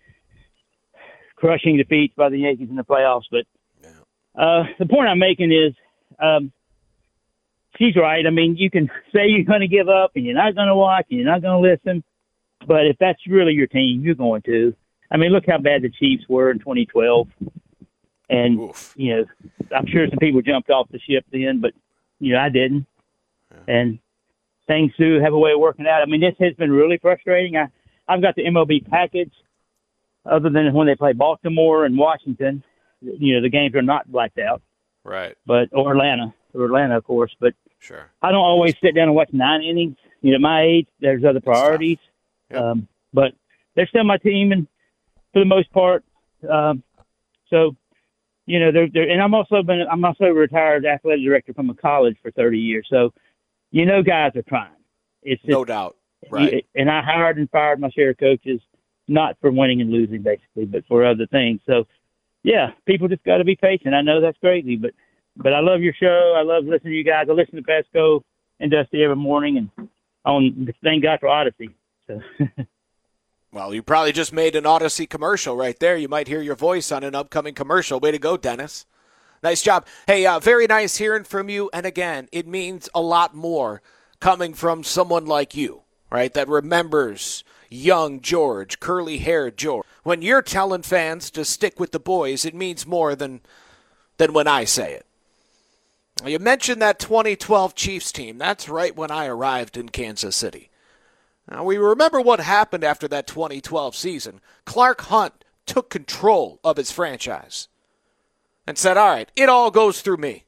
T: crushing defeats by the Yankees in the playoffs. But uh, the point I'm making is um, she's right. I mean, you can say you're going to give up and you're not going to watch and you're not going to listen, but if that's really your team, you're going to. I mean, look how bad the Chiefs were in twenty twelve. And, Oof. you know, I'm sure some people jumped off the ship then, but, you know, I didn't. Yeah. And things do have a way of working out. I mean, this has been really frustrating. I, I've got the M L B package. Other than when they play Baltimore and Washington, you know, the games are not blacked out.
G: Right.
T: But or Atlanta, or Atlanta, of course. But
G: sure.
T: I don't always sit down and watch nine innings. You know, at my age, there's other priorities.
G: Yep.
T: Um, but they're still my team, and for the most part. Um, so, you know, they're, they're and I'm also been I'm also a retired athletic director from a college for thirty years. So, you know, guys are trying. It's just,
G: no doubt. Right.
T: And I hired and fired my share of coaches, not for winning and losing, basically, but for other things. So, yeah, people just got to be patient. I know that's crazy, but but I love your show. I love listening to you guys. I listen to Pasco and Dusty every morning, and on thank God for Odyssey. So.
G: Well, you probably just made an Odyssey commercial right there. You might hear your voice on an upcoming commercial. Way to go, Dennis. Nice job. Hey, uh, very nice hearing from you. And again, it means a lot more coming from someone like you, right, that remembers young George, curly-haired George. When you're telling fans to stick with the boys, it means more than than when I say it. You mentioned that twenty twelve Chiefs team. That's right when I arrived in Kansas City. Now, we remember what happened after that twenty twelve season. Clark Hunt took control of his franchise and said, all right, it all goes through me.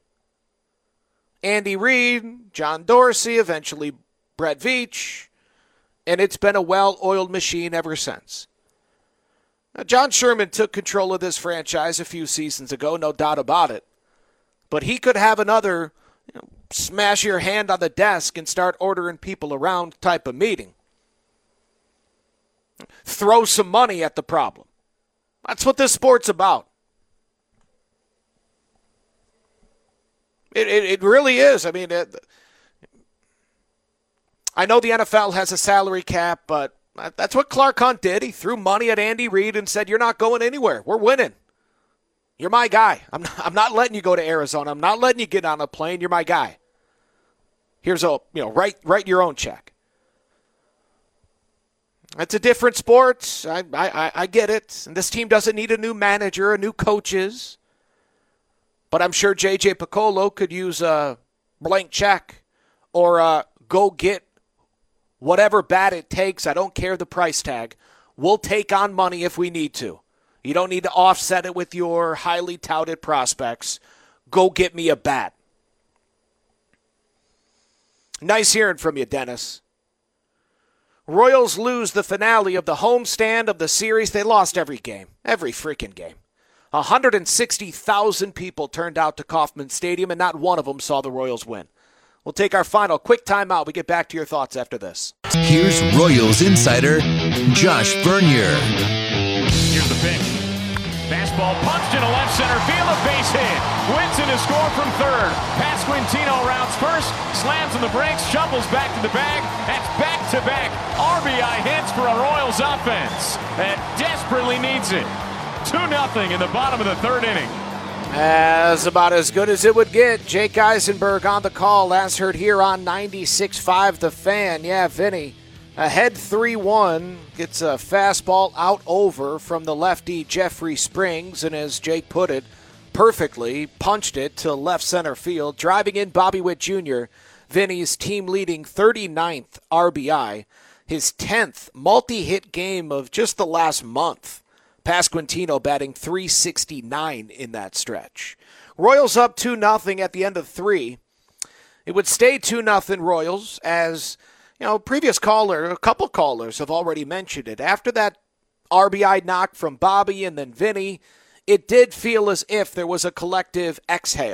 G: Andy Reid, John Dorsey, eventually Brett Veach, and it's been a well-oiled machine ever since. Now, John Sherman took control of this franchise a few seasons ago, no doubt about it. But he could have another you know, smash your hand on the desk and start ordering people around type of meeting. Throw some money at the problem. That's what this sport's about. It it, it really is. I mean, it, I know the N F L has a salary cap, but that's what Clark Hunt did. He threw money at Andy Reid and said, you're not going anywhere. We're winning. You're my guy. I'm not, I'm not letting you go to Arizona. I'm not letting you get on a plane. You're my guy. Here's a, you know, write, write your own check. It's a different sport. I, I, I get it. And this team doesn't need a new manager, a new coaches. But I'm sure J J Piccolo could use a blank check or a go get whatever bat it takes. I don't care the price tag. We'll take on money if we need to. You don't need to offset it with your highly touted prospects. Go get me a bat. Nice hearing from you, Dennis. Royals lose the finale of the homestand of the series. They lost every game, every freaking game. one hundred sixty thousand people turned out to Kauffman Stadium, and not one of them saw the Royals win. We'll take our final quick timeout. We get back to your thoughts after this.
F: Here's Royals insider Josh Bernier.
M: Here's the pitch. Fastball punched into left center field, a base hit. Winston is scored from third. Pasquantino rounds first, slams on the brakes, shuffles back to the bag. That's back-to-back R B I hits for a Royals offense that desperately needs it. two nothing in the bottom of the third inning.
G: As about as good as it would get. Jake Eisenberg on the call, last heard here on ninety-six point five The Fan. Yeah, Vinny, ahead three one, gets a fastball out over from the lefty Jeffrey Springs, and as Jake put it perfectly, punched it to left center field, driving in Bobby Witt Junior, Vinny's team-leading thirty-ninth R B I, his tenth multi-hit game of just the last month. Pasquantino batting three sixty-nine in that stretch. Royals up two nothing at the end of three. It would stay two nothing Royals, as you know, previous caller, a couple callers have already mentioned it. After that R B I knock from Bobby and then Vinny, it did feel as if there was a collective exhale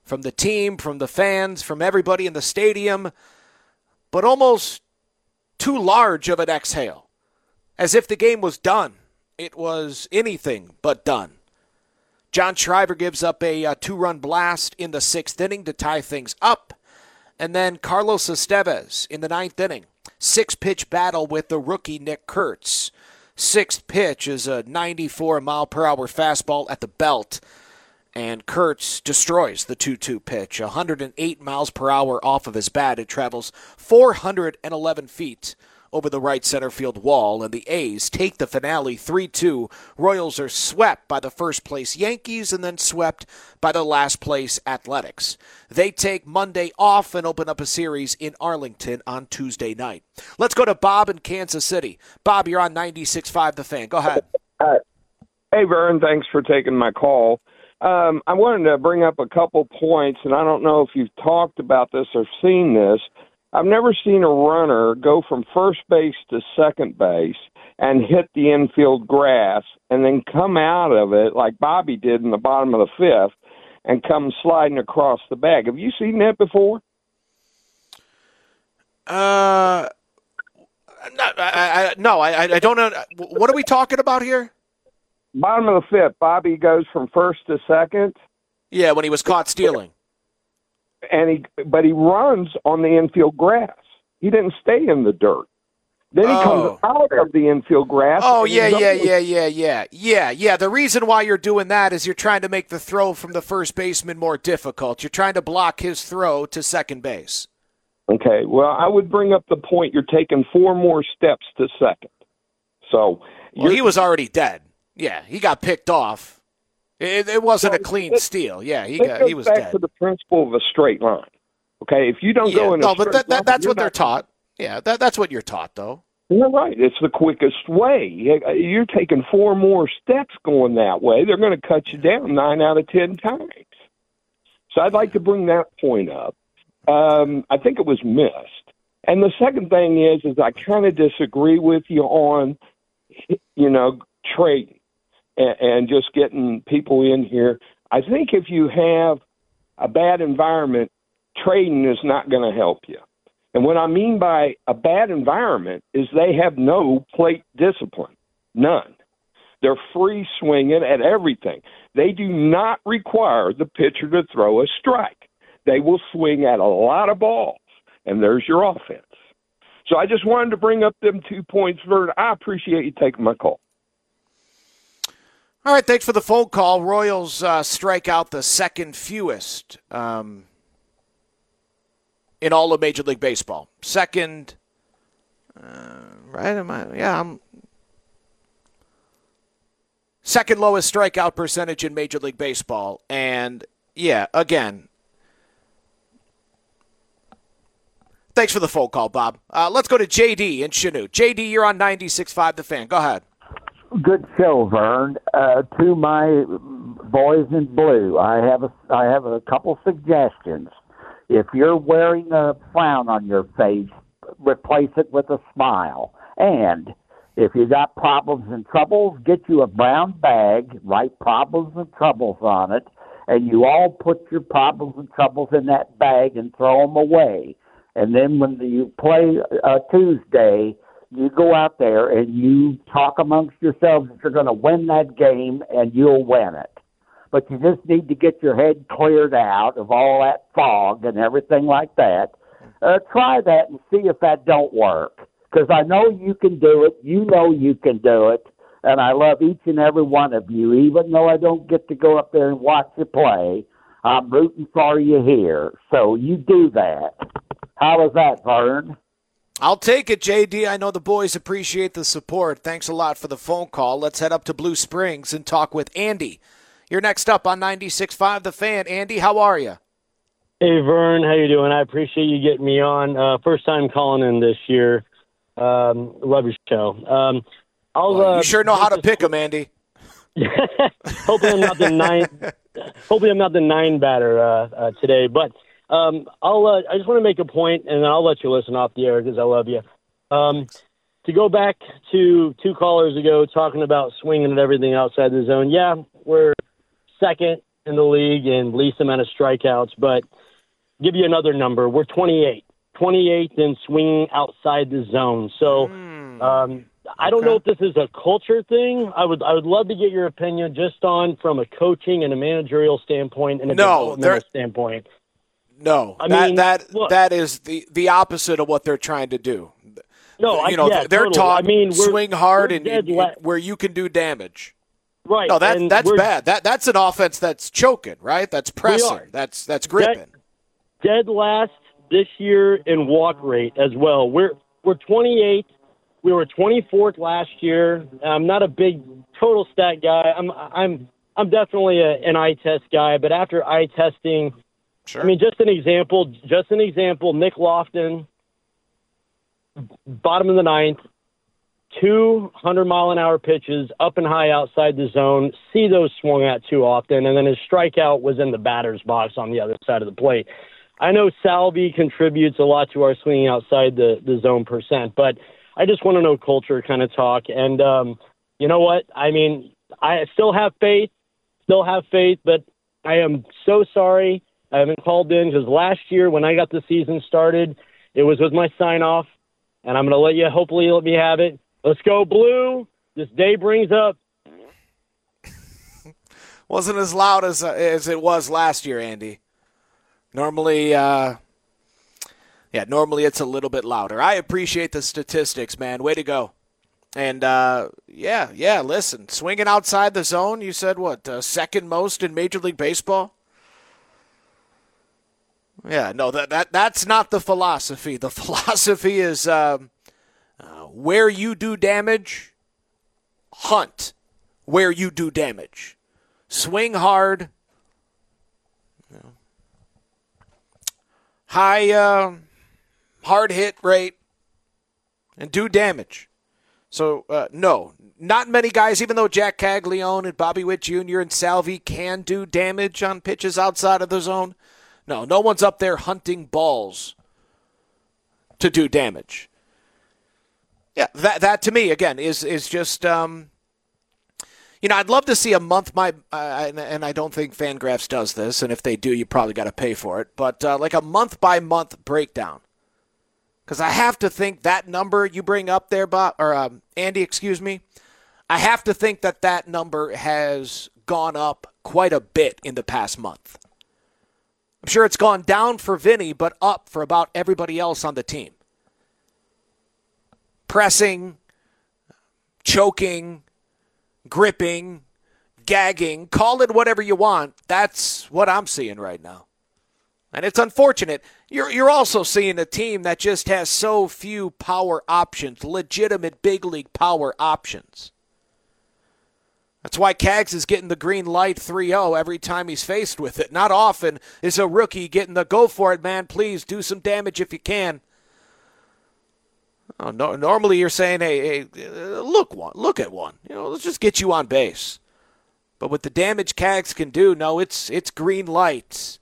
G: from the team, from the fans, from everybody in the stadium, but almost too large of an exhale, as if the game was done. It was anything but done. John Schreiber gives up a, a two-run blast in the sixth inning to tie things up, and then Carlos Estevez in the ninth inning. Six-pitch battle with the rookie Nick Kurtz. Sixth pitch is a ninety-four mile per hour fastball at the belt, and Kurtz destroys the two two pitch. one hundred eight miles per hour off of his bat. It travels four hundred eleven feet over the right center field wall, and the A's take the finale three two. Royals are swept by the first place Yankees and then swept by the last place Athletics. They take Monday off and open up a series in Arlington on Tuesday night. Let's go to Bob in Kansas City. Bob, you're on ninety-six point five The Fan. Go ahead.
U: Uh, hey, Vern, thanks for taking my call. Um, I wanted to bring up a couple points, and I don't know if you've talked about this or seen this. I've never seen a runner go from first base to second base and hit the infield grass and then come out of it like Bobby did in the bottom of the fifth and come sliding across the bag. Have you seen that before?
G: Uh, no, I, I, no, I, I don't know. What are we talking about here?
U: Bottom of the fifth, Bobby goes from first to second.
G: Yeah, when he was caught stealing.
U: And he, but he runs on the infield grass. He didn't stay in the dirt. Then he
G: Oh.
U: comes out of the infield grass.
G: Oh,
U: and
G: yeah,
U: he's
G: yeah,
U: up-
G: yeah, yeah, yeah. Yeah, yeah. The reason why you're doing that is you're trying to make the throw from the first baseman more difficult. You're trying to block his throw to second base.
U: Okay, well, I would bring up the point you're taking four more steps to second. So
G: Well,
U: you're-
G: he was already dead. Yeah, he got picked off. It, it wasn't a clean steal. Yeah, he
U: It
G: got
U: goes
G: he was
U: back
G: dead.
U: to the principle of a straight line. Okay, if you don't
G: Yeah,
U: go in a
G: no, but
U: straight
G: that, that,
U: line,
G: that's
U: you're
G: what they're
U: not-
G: taught. Yeah, that, that's what you're taught, though.
U: You're right. It's the quickest way. You're taking four more steps going that way. They're going to cut you down nine out of ten times. So I'd like to bring that point up. Um, I think it was missed. And the second thing is, is I kind of disagree with you on, you know, trading and, and just getting people in here. I think if you have a bad environment, trading is not going to help you. And what I mean by a bad environment is they have no plate discipline, none. They're free swinging at everything. They do not require the pitcher to throw a strike. They will swing at a lot of balls, and there's your offense. So I just wanted to bring up them two points, Vern. I appreciate you taking my call.
G: All right, thanks for the phone call. Royals uh, strike out the second fewest um, in all of Major League Baseball. Second, uh, right? Am I? Yeah, I'm. Second lowest strikeout percentage in Major League Baseball. And, yeah, again, thanks for the phone call, Bob. Uh, let's go to J D in Chanute. J D, you're on ninety-six point five The Fan. Go ahead.
V: Good show, Vern. Uh, to my boys in blue, I have a I have a couple suggestions. If you're wearing a frown on your face, replace it with a smile. And if you got problems and troubles, get you a brown bag, write problems and troubles on it, and you all put your problems and troubles in that bag and throw them away. And then when you play uh, Tuesday, you go out there and you talk amongst yourselves that you're going to win that game, and you'll win it. But you just need to get your head cleared out of all that fog and everything like that. Uh, try that and see if that don't work. Because I know you can do it. You know you can do it. And I love each and every one of you. Even though I don't get to go up there and watch you play, I'm rooting for you here. So you do that. How was that, Vern?
G: I'll take it, J D. I know the boys appreciate the support. Thanks a lot for the phone call. Let's head up to Blue Springs and talk with Andy. You're next up on ninety-six point five The Fan. Andy, how are you?
W: Hey, Vern. How you doing? I appreciate you getting me on. Uh, first time calling in this year. Um, love your show. Um, I'll,
G: Well,
W: uh,
G: you sure know how to pick them, Andy.
W: hopefully I'm not the nine. hopefully I'm not the nine batter uh, uh, today. But um, I'll. Uh, I just want to make a point, and then I'll let you listen off the air because I love you. Um, to go back to two callers ago talking about swinging and everything outside the zone. Yeah, we're second in the league and least amount of strikeouts, but give you another number. We're twenty-eight. twenty-eighth in swinging outside the zone. So um, I don't know if this is a culture thing. I would I would love to get your opinion just on from a coaching and a managerial standpoint and a
G: No,
W: developmental standpoint.
G: No,
W: I
G: that
W: mean,
G: that
W: look.
G: that is the, the opposite of what they're trying to do.
W: No, I-
G: you know
W: yeah,
G: they're
W: totally.
G: taught
W: I mean, we're-
G: swing hard
W: we're
G: and,
W: dead
G: and-
W: la-
G: where you can do damage.
W: Right.
G: No, that
W: and
G: that's
W: we're
G: bad. That that's an offense that's choking, right? That's pressing.
W: are.
G: That's that's gripping.
W: Dead, dead last this year in walk rate as well. We're we're twenty-eighth. We were twenty-fourth last year. I'm not a big total stat guy. I'm I'm I'm definitely a, an eye test guy, but after eye testing,
G: sure.
W: I mean, just an example. Just an example. Nick Lofton, bottom of the ninth, two hundred mile an hour pitches up and high outside the zone. See those swung at too often, and then his strikeout was in the batter's box on the other side of the plate. I know Salvi contributes a lot to our swinging outside the, the zone percent, but I just want to know culture kind of talk. And um, you know what? I mean, I still have faith, still have faith, but I am so sorry I haven't called in because last year when I got the season started, it was with my sign-off, and I'm going to let you, hopefully let me have it. Let's go blue. This day brings up.
G: Wasn't as loud as uh, as it was last year, Andy. Normally, uh, yeah, normally it's a little bit louder. I appreciate the statistics, man. Way to go. And, uh, yeah, yeah, listen, swinging outside the zone, you said what, uh, second most in Major League Baseball? Yeah, no, that, that that's not the philosophy. The philosophy is um, uh, where you do damage, hunt where you do damage. Swing hard. You know, high uh, hard hit rate, and do damage. So, uh, no, not many guys, even though Jack Caglione and Bobby Witt Junior and Salvi can do damage on pitches outside of the zone. No, no one's up there hunting balls to do damage. Yeah, that that to me, again, is is just, um, you know, I'd love to see a month, my, uh, and, and I don't think Fangraphs does this, and if they do, you probably got to pay for it, but uh, like a month-by-month breakdown. Because I have to think that number you bring up there, Bob, or um, Andy, excuse me, I have to think that that number has gone up quite a bit in the past month. I'm sure it's gone down for Vinny, but up for about everybody else on the team. Pressing, choking, gripping, gagging, call it whatever you want. That's what I'm seeing right now. And it's unfortunate. You're you're also seeing a team that just has so few power options, legitimate big league power options. That's why Cags is getting the green light three oh every time he's faced with it. Not often is a rookie getting the go for it, man. Please do some damage if you can. Oh, no, normally you're saying, hey, hey, look one, look at one. You know, let's just get you on base. But with the damage Cags can do, no, it's it's green lights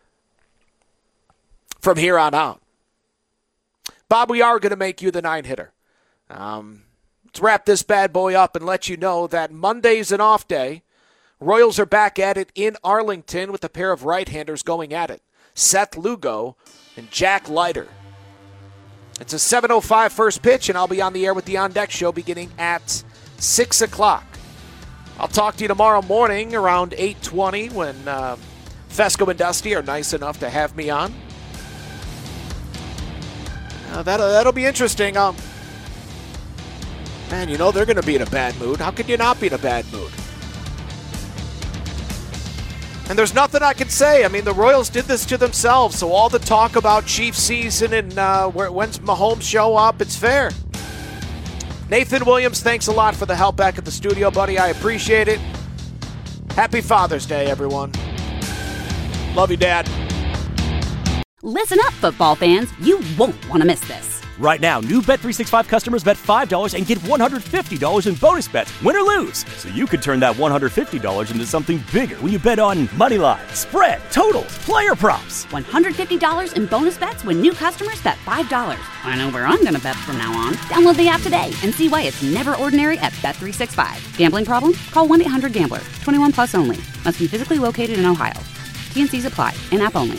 G: from here on out. Bob, we are going to make you the nine hitter. Um, let's wrap this bad boy up and let you know that Monday's an off day. Royals are back at it in Arlington with a pair of right-handers going at it. Seth Lugo and Jack Leiter. It's a seven oh five first pitch, and I'll be on the air with the On Deck Show beginning at six o'clock. I'll talk to you tomorrow morning around eight twenty when uh, Fesco and Dusty are nice enough to have me on. Uh, that'll, that'll be interesting. Um, man, you know they're going to be in a bad mood. How could you not be in a bad mood? And there's nothing I can say. I mean, the Royals did this to themselves, so all the talk about Chiefs season and uh, where, when's Mahomes show up, it's fair. Nathan Williams, thanks a lot for the help back at the studio, buddy. I appreciate it. Happy Father's Day, everyone. Love you, Dad.
A: Listen up, football fans. You won't want to miss this. Right now, new Bet three sixty-five customers bet five dollars and get one hundred fifty dollars in bonus bets, win or lose. So you could turn that one hundred fifty dollars into something bigger when you bet on money line, spread, totals, player props.
B: one hundred fifty dollars in bonus bets when new customers bet five dollars. I know where I'm going to bet from now on. Download the app today and see why it's never ordinary at Bet three sixty-five. Gambling problem? Call one eight hundred gambler. twenty-one plus only. Must be physically located in Ohio. T and C's apply. In-app only.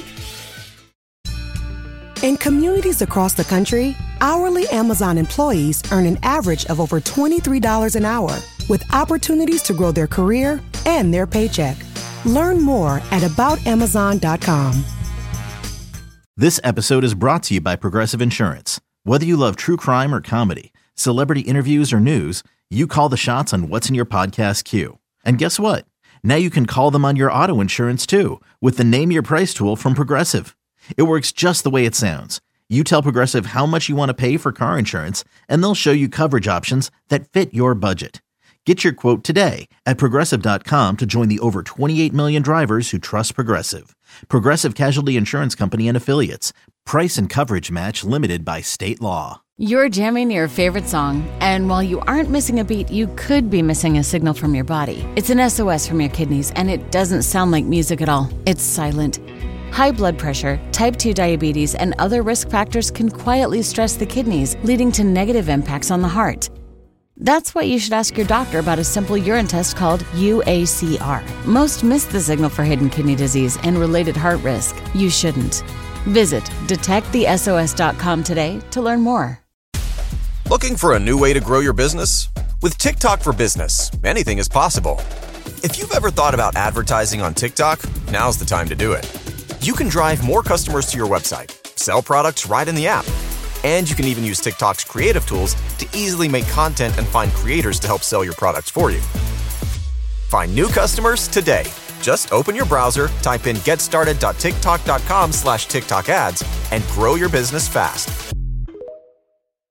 C: In communities across the country, hourly Amazon employees earn an average of over twenty-three dollars an hour, with opportunities to grow their career and their paycheck. Learn more at about amazon dot com.
D: This episode is brought to you by Progressive Insurance. Whether you love true crime or comedy, celebrity interviews or news, you call the shots on what's in your podcast queue. And guess what? Now you can call them on your auto insurance too, with the Name Your Price tool from Progressive. It works just the way it sounds. You tell Progressive how much you want to pay for car insurance, and they'll show you coverage options that fit your budget. Get your quote today at Progressive dot com to join the over twenty-eight million drivers who trust Progressive. Progressive Casualty Insurance Company and Affiliates. Price and coverage match limited by state law.
E: You're jamming your favorite song, and while you aren't missing a beat, you could be missing a signal from your body. It's an S O S from your kidneys, and it doesn't sound like music at all. It's silent. High blood pressure, type two diabetes, and other risk factors can quietly stress the kidneys, leading to negative impacts on the heart. That's why you should ask your doctor about a simple urine test called U A C R. Most miss the signal for hidden kidney disease and related heart risk. You shouldn't. Visit detect the S O S dot com today to learn more.
X: Looking for a new way to grow your business? With TikTok for Business, anything is possible. If you've ever thought about advertising on TikTok, now's the time to do it. You can drive more customers to your website, sell products right in the app, and you can even use TikTok's creative tools to easily make content and find creators to help sell your products for you. Find new customers today. Just open your browser, type in getstarted dot tiktok dot com slash TikTok ads, and grow your business fast.